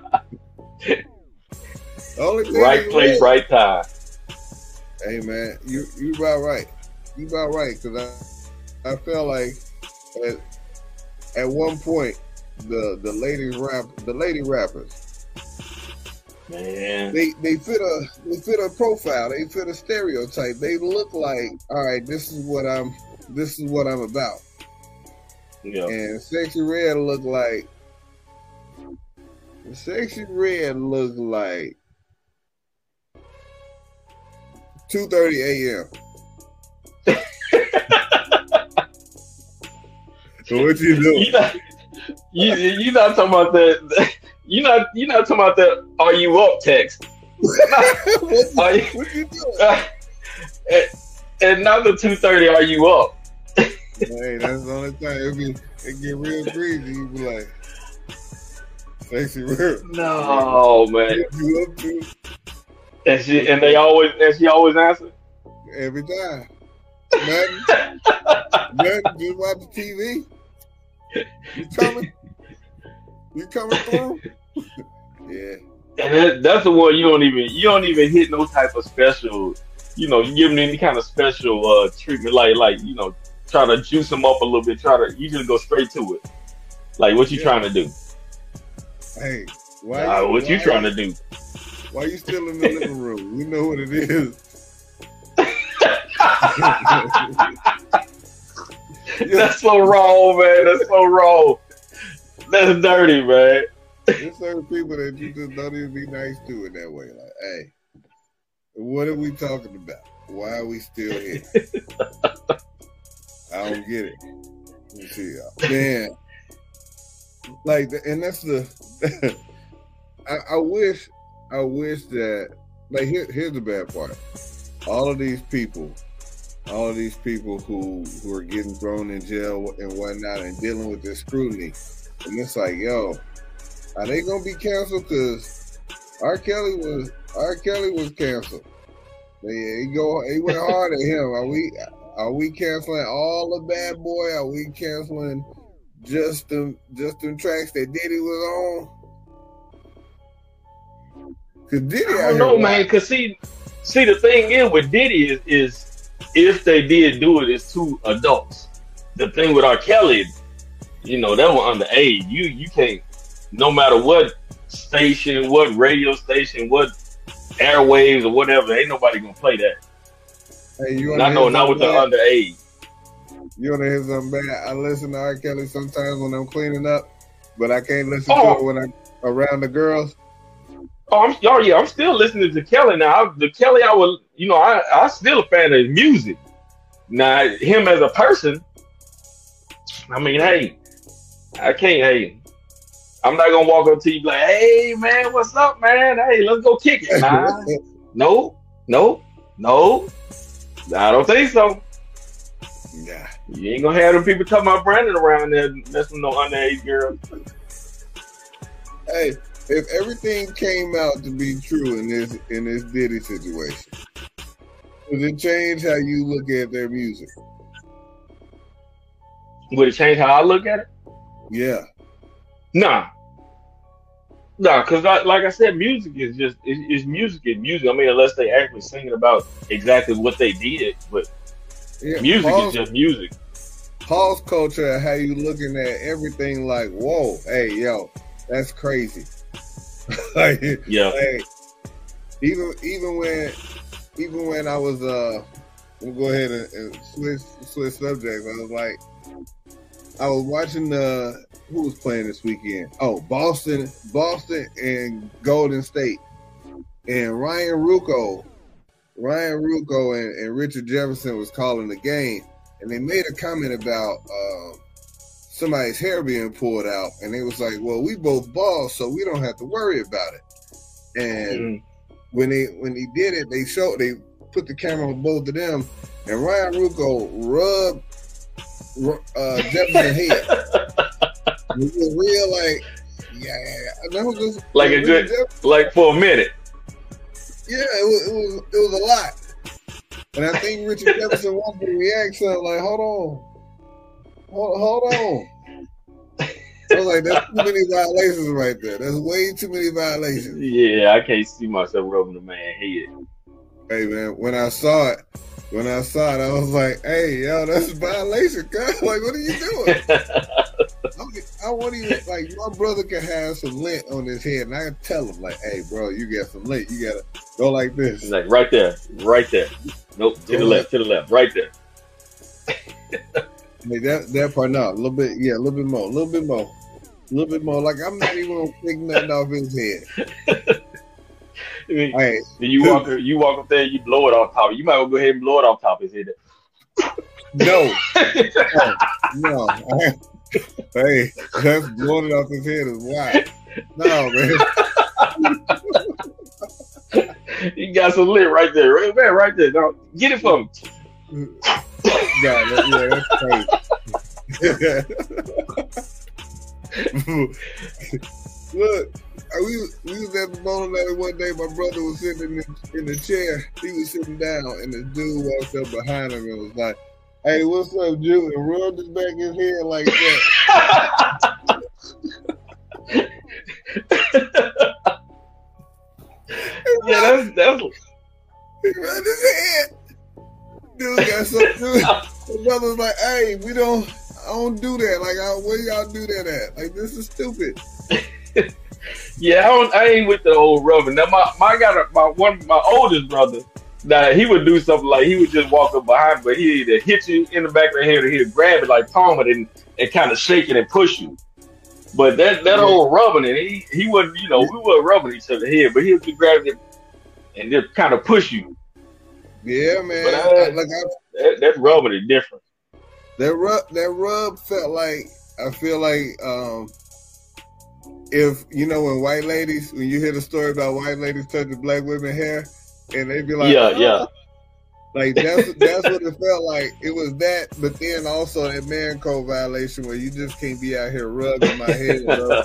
Right place, right time. Hey man, you about right. You about right, because I felt like at one point the lady rappers, man, they fit a profile, they fit a stereotype. They look like, all right, this is what I'm about. Yeah. And Sexy Red looked like 2:30 a.m. So what you doing? You're not talking about that. You're not talking about that. Are you up text? What you doing? And not the 2:30. Are you up? Hey, that's the only time it get real crazy. You be like, Sexy Red. No, man. You up to? And she always answer every time. Nothing. Just watch the TV. You coming through? Yeah. And that's the one you don't even hit no type of special. You give them any kind of special treatment, like try to juice them up a little bit. You just go straight to it. Like, what you trying to do? Hey, what you trying to do? Why you still in the living room? You know what it is. That's so wrong, man. That's so wrong. That's dirty, man. There's certain people that you just don't even be nice to in that way. Like, hey, what are we talking about? Why are we still here? I don't get it. You see, man. Like, and that's the. I wish that. Like, here's the bad part. All of these people who are getting thrown in jail and whatnot and dealing with this scrutiny, and it's like, yo, are they gonna be canceled? Because R. Kelly was canceled. He went hard at him. Are we canceling all the Bad Boy? Are we canceling just them tracks that Diddy was on? Cause Diddy, I don't know, man. Cause see, the thing is with Diddy is if they did do it, it's two adults. The thing with R. Kelly, that was underage. You can't, no matter what station, what radio station, what airwaves or whatever, ain't nobody gonna play that. Hey, not with the underage. You wanna hear something bad? I listen to R. Kelly sometimes when I'm cleaning up, but I can't listen to it when I'm around the girls. I'm still listening to Kelly now. The Kelly I still a fan of his music. Now him as a person, I mean, hey, I can't. Hey, I'm not gonna walk up to you and be like, hey man, what's up, man? Hey, let's go kick it. Nah, no, I don't think so. Yeah, you ain't gonna have them people talking about Brandon around there messing with no underage girl. Hey. If everything came out to be true in this Diddy situation, would it change how you look at their music? Would it change how I look at it? Yeah. Nah, because like I said, music is just music is music. I mean, unless they actually singing about exactly what they did, but music is just music. Pause culture, how you looking at everything like, whoa, hey, yo, that's crazy. Like, yeah. Like, even when I was we'll go ahead and switch subjects. I was watching who was playing this weekend? Oh, Boston and Golden State, and Ryan Ruocco and Richard Jefferson was calling the game, and they made a comment about somebody's hair being pulled out, and they was like, well, we both bald, so we don't have to worry about it. And when he did it, they put the camera on both of them, and Ryan Ruocco rubbed Jefferson's head. It was real, like, that was just like a good, like for a minute. Yeah, it was a lot. And I think Richard Jefferson wanted to react something like, hold on. I was like, that's too many violations right there. That's way too many violations. Yeah, I can't see myself rubbing the man's head. Hey man, when I saw it, I was like, hey, yo, that's a violation, cuz. Like, what are you doing? I want you, like, my brother can have some lint on his head, and I can tell him, like, hey, bro, you got some lint. You got to go like this. Like, right there. Nope, to the left, right there. Hey, that part, no, a little bit more. Like, I'm not even going to take nothing off his head. Hey, you walk up there, you blow it off top. You might well go ahead and blow it off top of his head. No. Hey, that's blowing it off his head is wild. No, man. You got some lint right there, right there. No, get it from him. That's crazy. Look, we was at the bowling alley one day. My brother was sitting in the chair. He was sitting down, and the dude walked up behind him and was like, hey, what's up, Jew? And rubbed his back his head like that. Yeah, that's. He rubbed his head. Dude got something. My brother was like, hey, I don't do that. Like, where y'all do that at? Like, this is stupid. Yeah, I ain't with the old rubbing. Now, my oldest brother, now he would do something like he would just walk up behind, but he either hit you in the back of the head or he'd grab it like palm it and kind of shake it and push you. But that old rubbing it, he wouldn't, we weren't rubbing each other's head, but he would just grab it and just kind of push you. Yeah, man. But that rubbing is different. That rub felt like, I feel like if when white ladies, when you hear the story about white ladies touching black women's hair, and they be like, yeah. Like that's what it felt like. It was that, but then also that man code violation where you just can't be out here rubbing my head, bro.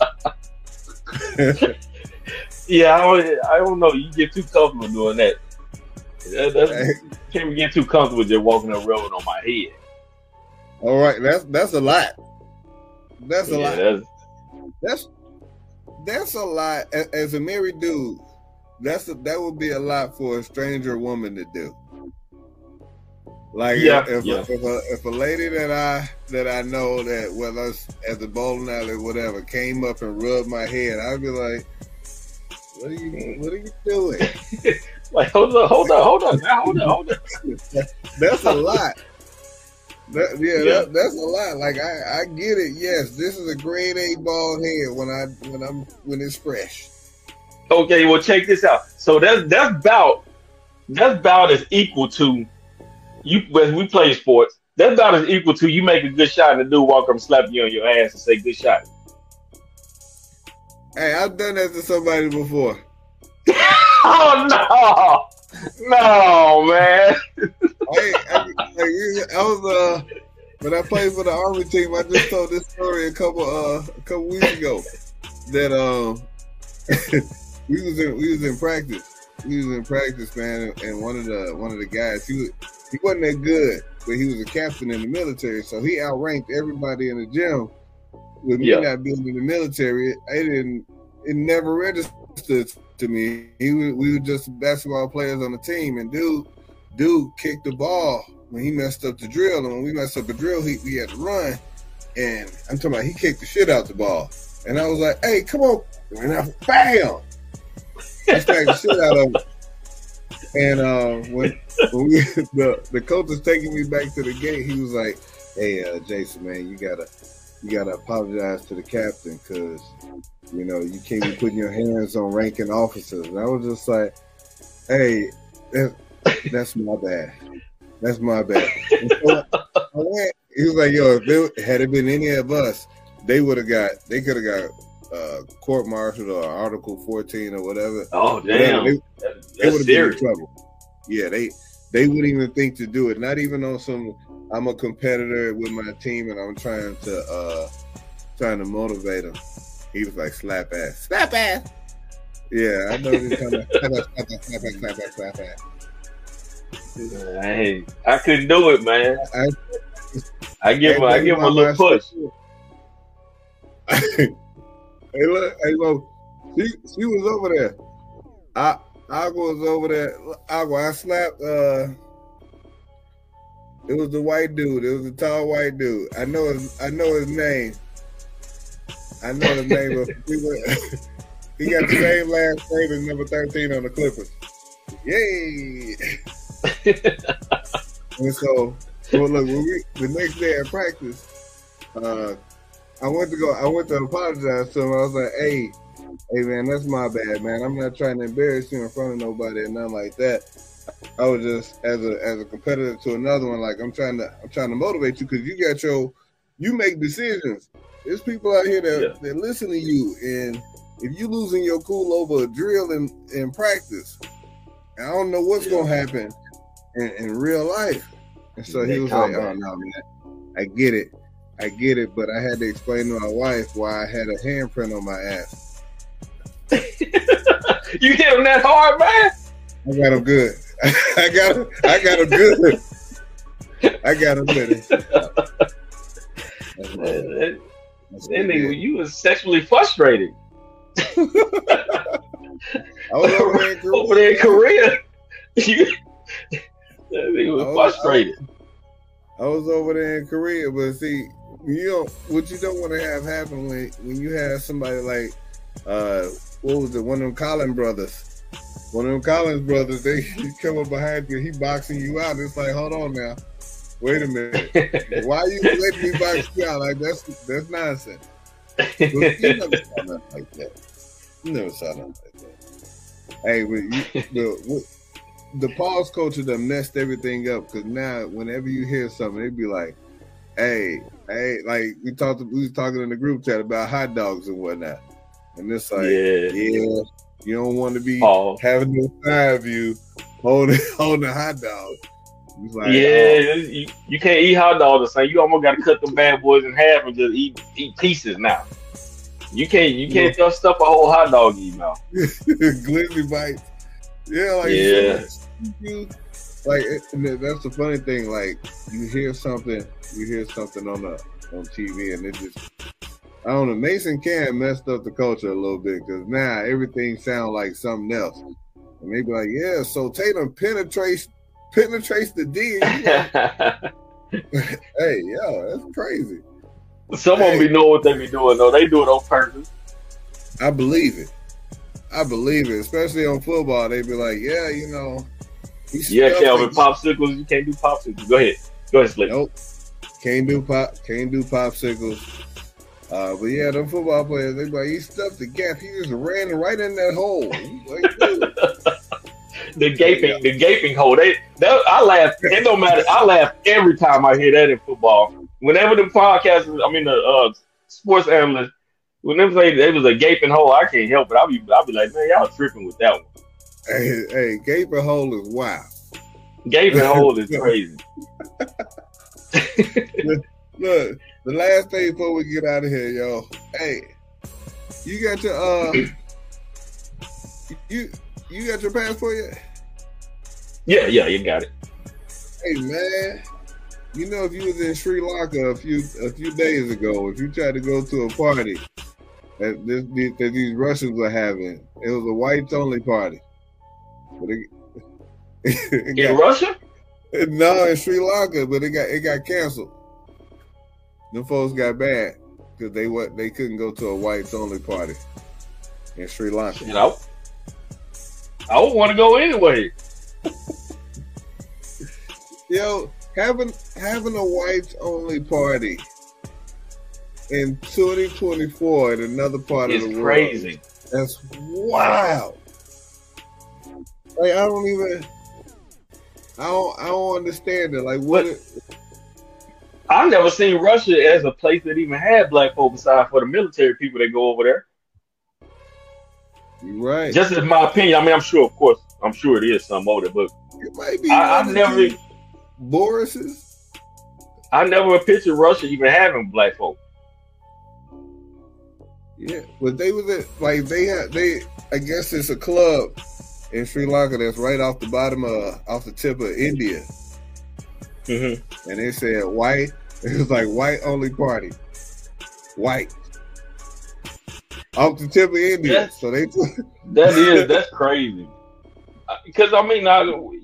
Yeah, I don't know. You get too comfortable doing that. Can't get too comfortable just walking and rubbing on my head. All right, that's a lot. That's a lot. That's a lot. As a married dude, that would be a lot for a stranger woman to do. Like if a lady that I know that whether it's at the bowling alley or whatever came up and rubbed my head, I'd be like, what are you doing? Like hold on. That's a lot. That's a lot. Like I get it. Yes, this is a grade A bald head when it's fresh. Okay, well check this out. So that's about as equal to you when we play sports. That's about as equal to you make a good shot and the dude walk up and slap you on your ass and say good shot. Hey, I've done that to somebody before. Oh no, man. I was when I played for the Army team. I just told this story a couple weeks ago that we was in practice. We was in practice, man, and one of the guys he wasn't that good, but he was a captain in the military, so he outranked everybody in the gym. With me not being in the military, it never registered to me. We were just basketball players on the team, and dude kicked the ball when he messed up the drill, and when we messed up the drill, we had to run, and I'm talking about he kicked the shit out the ball, and I was like, hey, come on, and I bam, I smacked the shit out of him. And when the coach was taking me back to the gate, he was like, hey, Jason, man, you gotta apologize to the captain because you can't be putting your hands on ranking officers. And I was just like, hey, that's my bad. That's my bad. And so I went, he was like, yo, had it been any of us, they could have got court-martialed or Article 14 or whatever. Oh, damn. They would have been in trouble. Yeah, they wouldn't even think to do it. Not even on some, I'm a competitor with my team and I'm trying to motivate them. He was like, slap ass. Slap ass! Yeah, I know this kind of slap ass. Hey, I couldn't do it, man. I give him a little push. Hey, look, she was over there. Agua was over there. Agua, I slapped. It was the white dude. It was a tall white dude. I know his name. But he got the same last name as number 13 on the Clippers. Yay! And so look, the next day at practice, I went to apologize to him. I was like, hey man, that's my bad, man. I'm not trying to embarrass you in front of nobody and nothing like that. I was just as a competitor to another one, like I'm trying to motivate you because you make decisions. There's people out here that listen to you, and if you losing your cool over a drill in practice, I don't know what's gonna happen in real life. And so he was like, oh no, man, I get it, but I had to explain to my wife why I had a handprint on my ass. You hit him that hard, man? I got him good. I got him good. I got him good. You was sexually frustrated. I was over there in Korea. He was frustrated. I was over there in Korea, but see, what you don't want to have happen when you have somebody like what was it? One of them Collins brothers. They come up behind you, he boxing you out. It's like, hold on now. Wait a minute. Why you letting me box you out? Like that's nonsense. You never saw nothing like that. Hey, the pause culture done messed everything up because now whenever you hear something, they be like, hey, like we was talking in the group chat about hot dogs and whatnot. And it's like, yeah, you don't want to be having no side view holding a hot dog. It's like, you can't eat hot dogs the same. You almost got to cut them bad boys in half and just eat pieces now. You can't just stuff a whole hot dog in your mouth. Glizzy bites. Yeah, like that's the funny thing. Like you hear something on TV, and it just, I don't know. Mason Cam messed up the culture a little bit because now everything sounds like something else, and they be like, yeah, so Tatum penetrates the D. Hey, yo, that's crazy. Some of them be knowing what they be doing though. They do it on purpose. I believe it. Especially on football. They be like, yeah, you know. Calvin, popsicles. You can't do popsicles. Go ahead, Slick. Nope. Can't do popsicles. But yeah, them football players, they be like, he stuffed the gap. He just ran right in that hole. Like, the gaping hole. I laugh. It don't matter. I laugh every time I hear that in football. Whenever the podcasters, the sports analysts, when they say it was a gaping hole, I can't help it. I'll be like, man, y'all tripping with that one. Hey, gaping hole is wild. Gaping hole is crazy. Look, the last thing before we get out of here, yo. Hey, you got your you got your passport yet? Yeah, you got it. Hey man, you know if you was in Sri Lanka a few days ago, if you tried to go to a party that these Russians were having, it was a whites only party. But in Russia? No, in Sri Lanka, but it got canceled. Them folks got bad because they couldn't go to a whites only party in Sri Lanka. You know, I don't want to go anyway. Yo, having a whites only party in 2024 in another part of the world. It's crazy. That's wild. Like I don't understand it. Like what? I've never seen Russia as a place that even had black folk aside for the military people that go over there. You're right. Just in my opinion. I'm sure it is some over there, but it might be. I've never Boris's. I never pictured Russia even having black folk. Yeah, but they was at I guess it's a club in Sri Lanka that's right off the tip of India. Mm-hmm. And they said white. It was like white only party. White. Off the tip of India. So they that's crazy. Because I wouldn't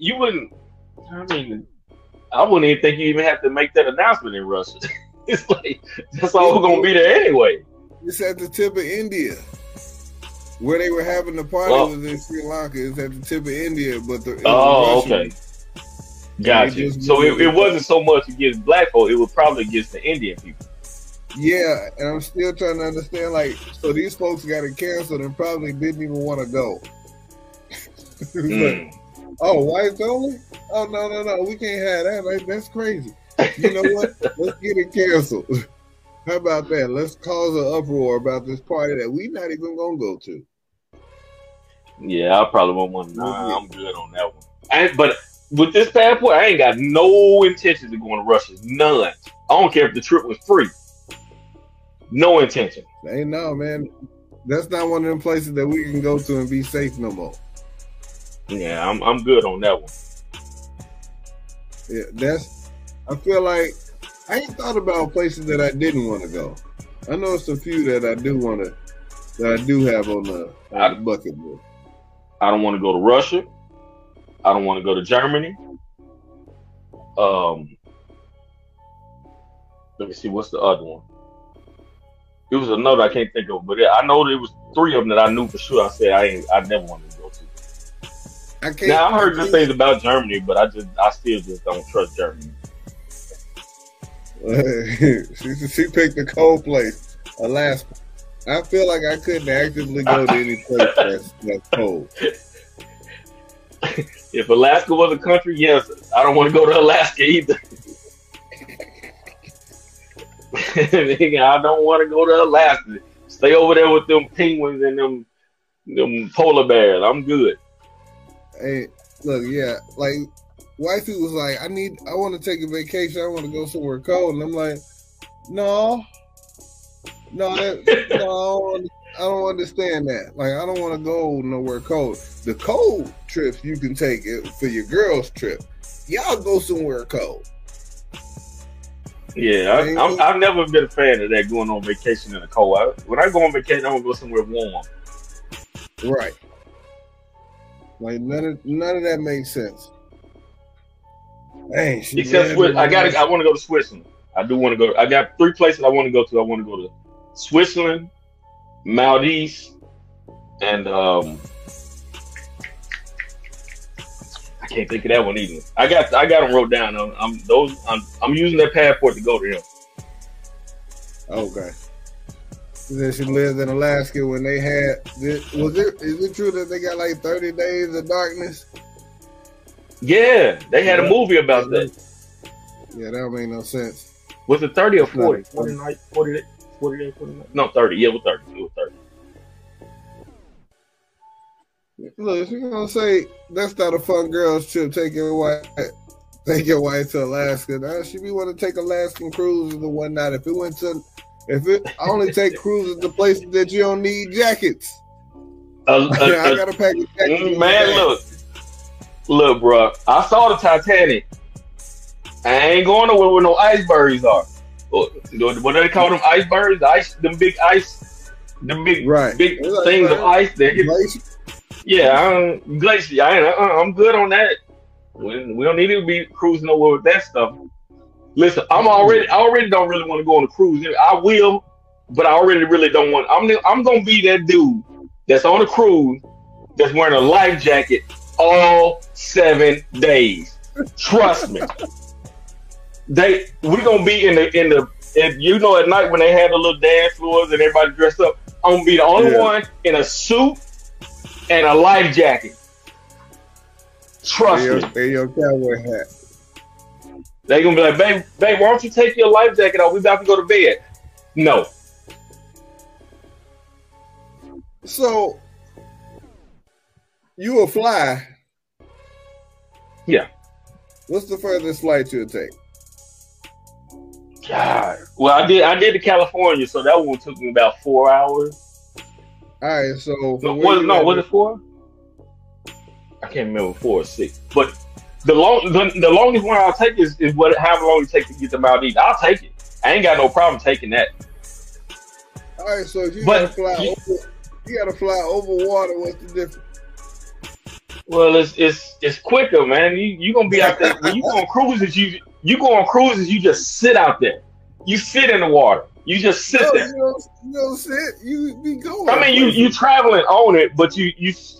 even think you even have to make that announcement in Russia. It's like that's all we're gonna be there anyway. It's at the tip of India. Where they were having the party was in Sri Lanka. It's at the tip of India, but okay. Gotcha. So it wasn't so much against black folk, it was probably against the Indian people. Yeah, and I'm still trying to understand, like, so these folks got it canceled and probably didn't even want to go. Like, oh, whites only? Oh, no, we can't have that. Like, that's crazy. You know what? Let's get it canceled. How about that? Let's cause an uproar about this party that we not even going to go to. Yeah, I probably won't want to. Nah, I'm good on that one. But with this passport, I ain't got no intentions of going to Russia. None. I don't care if the trip was free. No intention. Hey, no, man. That's not one of them places that we can go to and be safe no more. Yeah, I'm good on that one. Yeah, I feel like I ain't thought about places that I didn't want to go. I know it's a few that I do have on the bucket list. I don't want to go to Russia. I don't want to go to Germany. Let me see, what's the other one? It was another I can't think of, but I know there was 3 of them that I knew for sure. I said I never wanted to go to. Now I heard good things about Germany, but I still just don't trust Germany. She picked a cold place, Alaska. I feel like I couldn't actively go to any place that's cold. If Alaska was a country, yes, I don't want to go to Alaska either. I don't want to go to Alaska. Stay over there with them penguins and them polar bears. I'm good. Hey, look, yeah, like wifey was like, I want to take a vacation. I want to go somewhere cold, and I'm like, no, I don't understand that. Like, I don't want to go nowhere cold. The cold trips you can take it for your girls' trip. Y'all go somewhere cold. Yeah, I've never been a fan of that, going on vacation in the cold. When I go on vacation, I want to go somewhere warm. Right. Like none of that makes sense. Dang, except I want to go to Switzerland. I do want to go. I got 3 places I want to go to. I want to go to Switzerland, Maldives, and I can't think of that one either. I got them wrote down. I'm using that passport to go to them. Okay. Then she lived in Alaska when they had. Is it true that they got like 30 days of darkness? Yeah, they had a movie about that. Yeah, that don't make no sense. Was it 30 or 40? 40 nights, 40 days, 40 nights? No, 30. Yeah, it was 30. It was 30. Look, if you're gonna say that's not a fun girls trip, take your wife to Alaska. Now she be want to take Alaskan cruises and whatnot. If it only take cruises to places that you don't need jackets. I gotta pack a jacket. Man, look, bro. I saw the Titanic. I ain't going nowhere where no icebergs are. What do they call them? Icebergs? Them big ice, big things of ice that. Yeah, glacier. I'm good on that. We don't need to be cruising nowhere with that stuff. Listen, I already don't really want to go on a cruise. I will, but I already really don't want. I'm gonna be that dude that's on a cruise that's wearing a life jacket all 7 days. Trust me. We're gonna be in the at night when they have the little dance floors and everybody dressed up. I'm gonna be the only one in a suit and a life jacket. Trust me. And your cowboy hat. They gonna be like, babe, why don't you take your life jacket off? We about to go to bed. No. So you will fly. Yeah. What's the furthest flight you'll take? God. Well, I did to California, so that one took me about 4 hours. All right, so was it 4? I can't remember, 4 or 6. But the longest one I'll take is however long it takes to get to Maldives. I'll take it. I ain't got no problem taking that. All right, so if you gotta fly over water, what's the difference? Well, it's quicker, man. You gonna be out there when you go on cruises. You go on cruises. You just sit out there. You sit in the water. You just sit there. You don't sit. You be going. I mean, you traveling on it, but you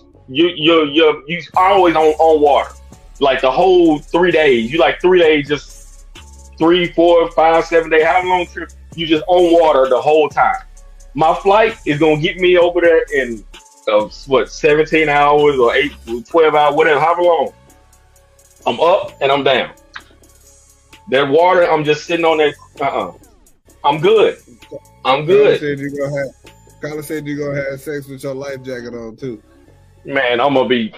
always on water. Like the whole 3 days. You like 3 days, just 3, 4, 5, 7 days. How long trip? You just on water the whole time. My flight is gonna get me over there in 17 hours or 8, 12 hours, whatever, however long. I'm up and I'm down. That water, I'm just sitting on that. I'm good. Carla said you're gonna have sex with your life jacket on too. Man, I'm gonna be.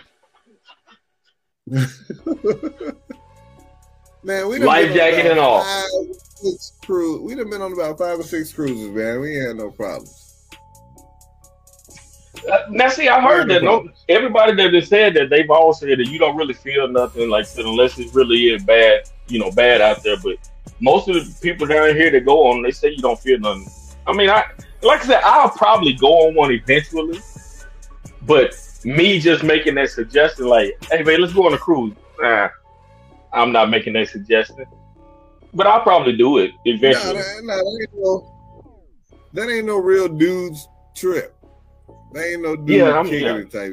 Man, we life jacket and all. We done been on about 5 or 6 cruises, man. We ain't had no problems. Now, see, I heard that everybody that just said that, they've all said that you don't really feel nothing like that unless it really is bad, bad out there. But most of the people down here that go on, they say you don't feel nothing. I mean, like I said, I'll probably go on one eventually. But me just making that suggestion, like, hey, man, let's go on a cruise. Nah, I'm not making that suggestion. But I'll probably do it eventually. That ain't no real dude's trip. That ain't no dude kicking type.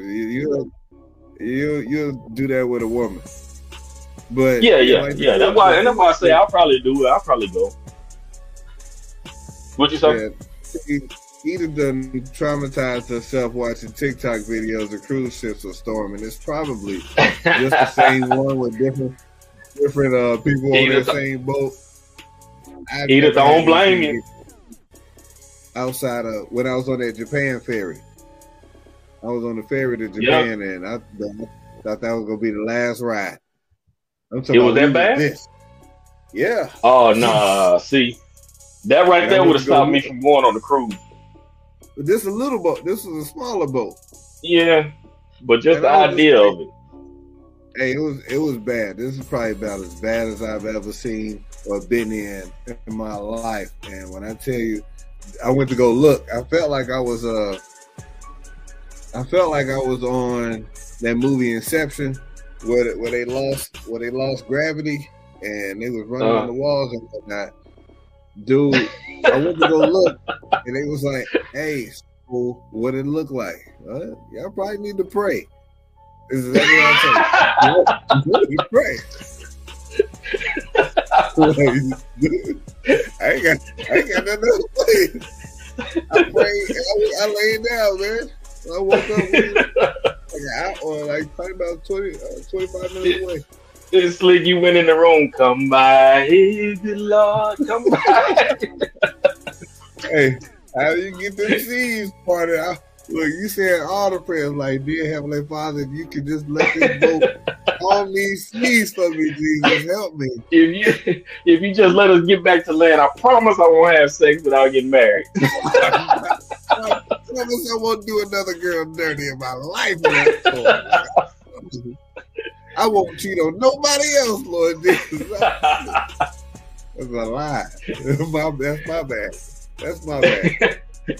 You'll do that with a woman. But that's why I say I'll probably do it. I'll probably go. What you say? Eda done traumatized herself watching TikTok videos of cruise ships are storming. It's probably just the same one with different people on the same boat. Eda, don't blame you. Outside of when I was on that Japan ferry, I was on the ferry to Japan, and I thought that was gonna be the last ride. It was that bad? Yeah. Oh no! See, that right there would have stopped me from going on the cruise. But this is a little boat. This is a smaller boat. Yeah, but just the idea of it. Hey, it was bad. This is probably about as bad as I've ever seen or been in my life. And when I tell you, I went to go look. I felt like I was on that movie Inception, where they lost gravity and they was running on the walls and whatnot. Dude, I went to go look, and they was like, "Hey, so what it look like? Y'all probably need to pray." This is exactly what I tell you. You need to pray. I ain't got nothing else to play. I prayed. I laid down, man. I woke up like an hour, like probably about 25 minutes away. It's like you went in the room. Come by, good Lord, come by. Hey, how you get them seeds parted out? Look, you said all the prayers like, "Dear Heavenly Father, if you could just let this boat on me, sneeze for me, Jesus, help me." If you just let us get back to land, I promise I won't have sex without getting married. I promise I won't do another girl dirty in my life. I won't cheat on nobody else, Lord Jesus. That's a lie. That's my bad. That's my bad.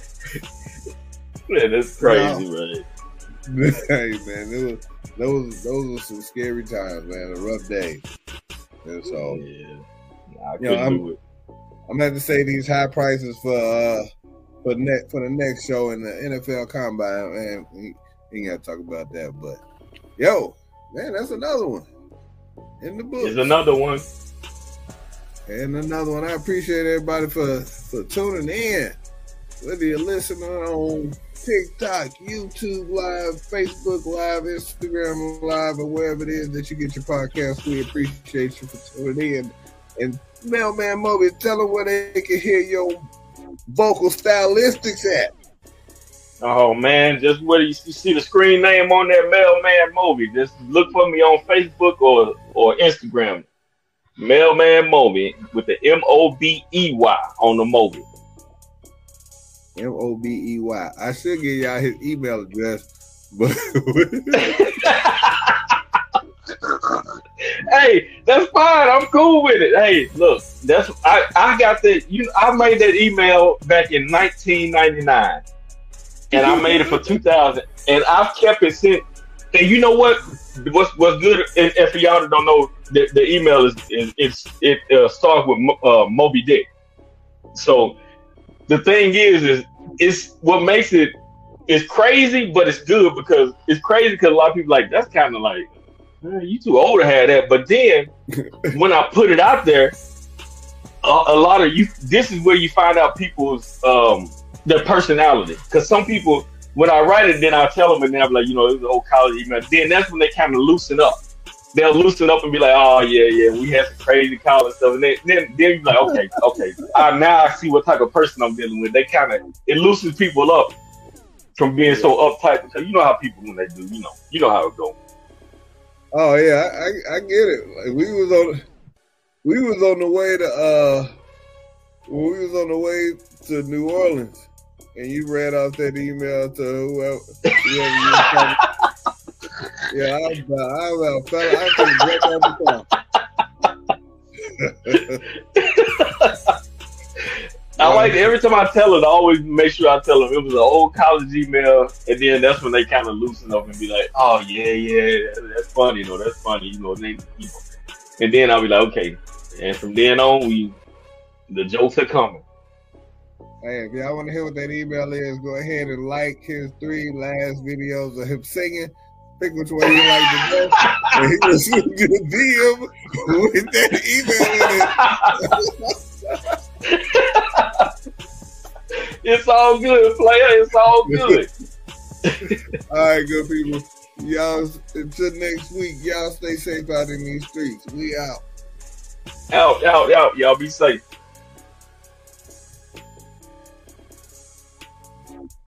Man, that's crazy, right? Hey, man, those were some scary times, man. A rough day. And so, I couldn't do it. I'm gonna have to say these high prices for the next show in the NFL Combine, man. We ain't gotta talk about that, but yo, man, that's another one in the book. There's another one. And another one. I appreciate everybody for tuning in. Whether you're listening on TikTok, YouTube Live, Facebook Live, Instagram Live, or wherever it is that you get your podcast, we appreciate you for tuning in. And Mailman Moby, tell them where they can hear your vocal stylistics at. Oh man, just where you see the screen name on there, Mailman Moby. Just look for me on Facebook or Instagram. Mailman Moby with the Mobey on the Moby. Mobey. I should give y'all his email address, but hey, that's fine. I'm cool with it. Hey, look, I got that. I made that email back in 1999, and I made it for 2000, and I've kept it since. And you know what? What's good? And for y'all that don't know, the email it starts with Moby Dick. So the thing is it's what makes it's crazy, but it's good because it's crazy because a lot of people like that's kind of like you too old to have that. But then when I put it out there, a lot of you. This is where you find out people's their personality. Because some people, when I write it, then I tell them, and they're like, it was an old college email. Then that's when they kind of loosen up. They'll loosen up and be like, "Oh yeah, we had some crazy college stuff." And then you're like, "Okay, now I see what type of person I'm dealing with." They it loosens people up from being so uptight. Because you know how people when they do, you know how it goes. Oh yeah, I get it. Like we was on the way to when we was on the way to New Orleans, and you read off that email to whoever you were talking. Yeah, I couldn't break out the car. I like every time I tell it, I always make sure I tell them it was an old college email, and then that's when they kind of loosen up and be like, "Oh yeah, that's funny, that's funny, and then I'll be like, okay, and from then on, the jokes are coming. Hey, if y'all want to hear what that email is, go ahead and like his 3 last videos of him singing. Pick which one you like the best, and he will shoot you a DM with that email in it. It's all good, player. It's all good. All right, good people. Y'all, until next week, y'all stay safe out in these streets. We out. Out. Y'all be safe.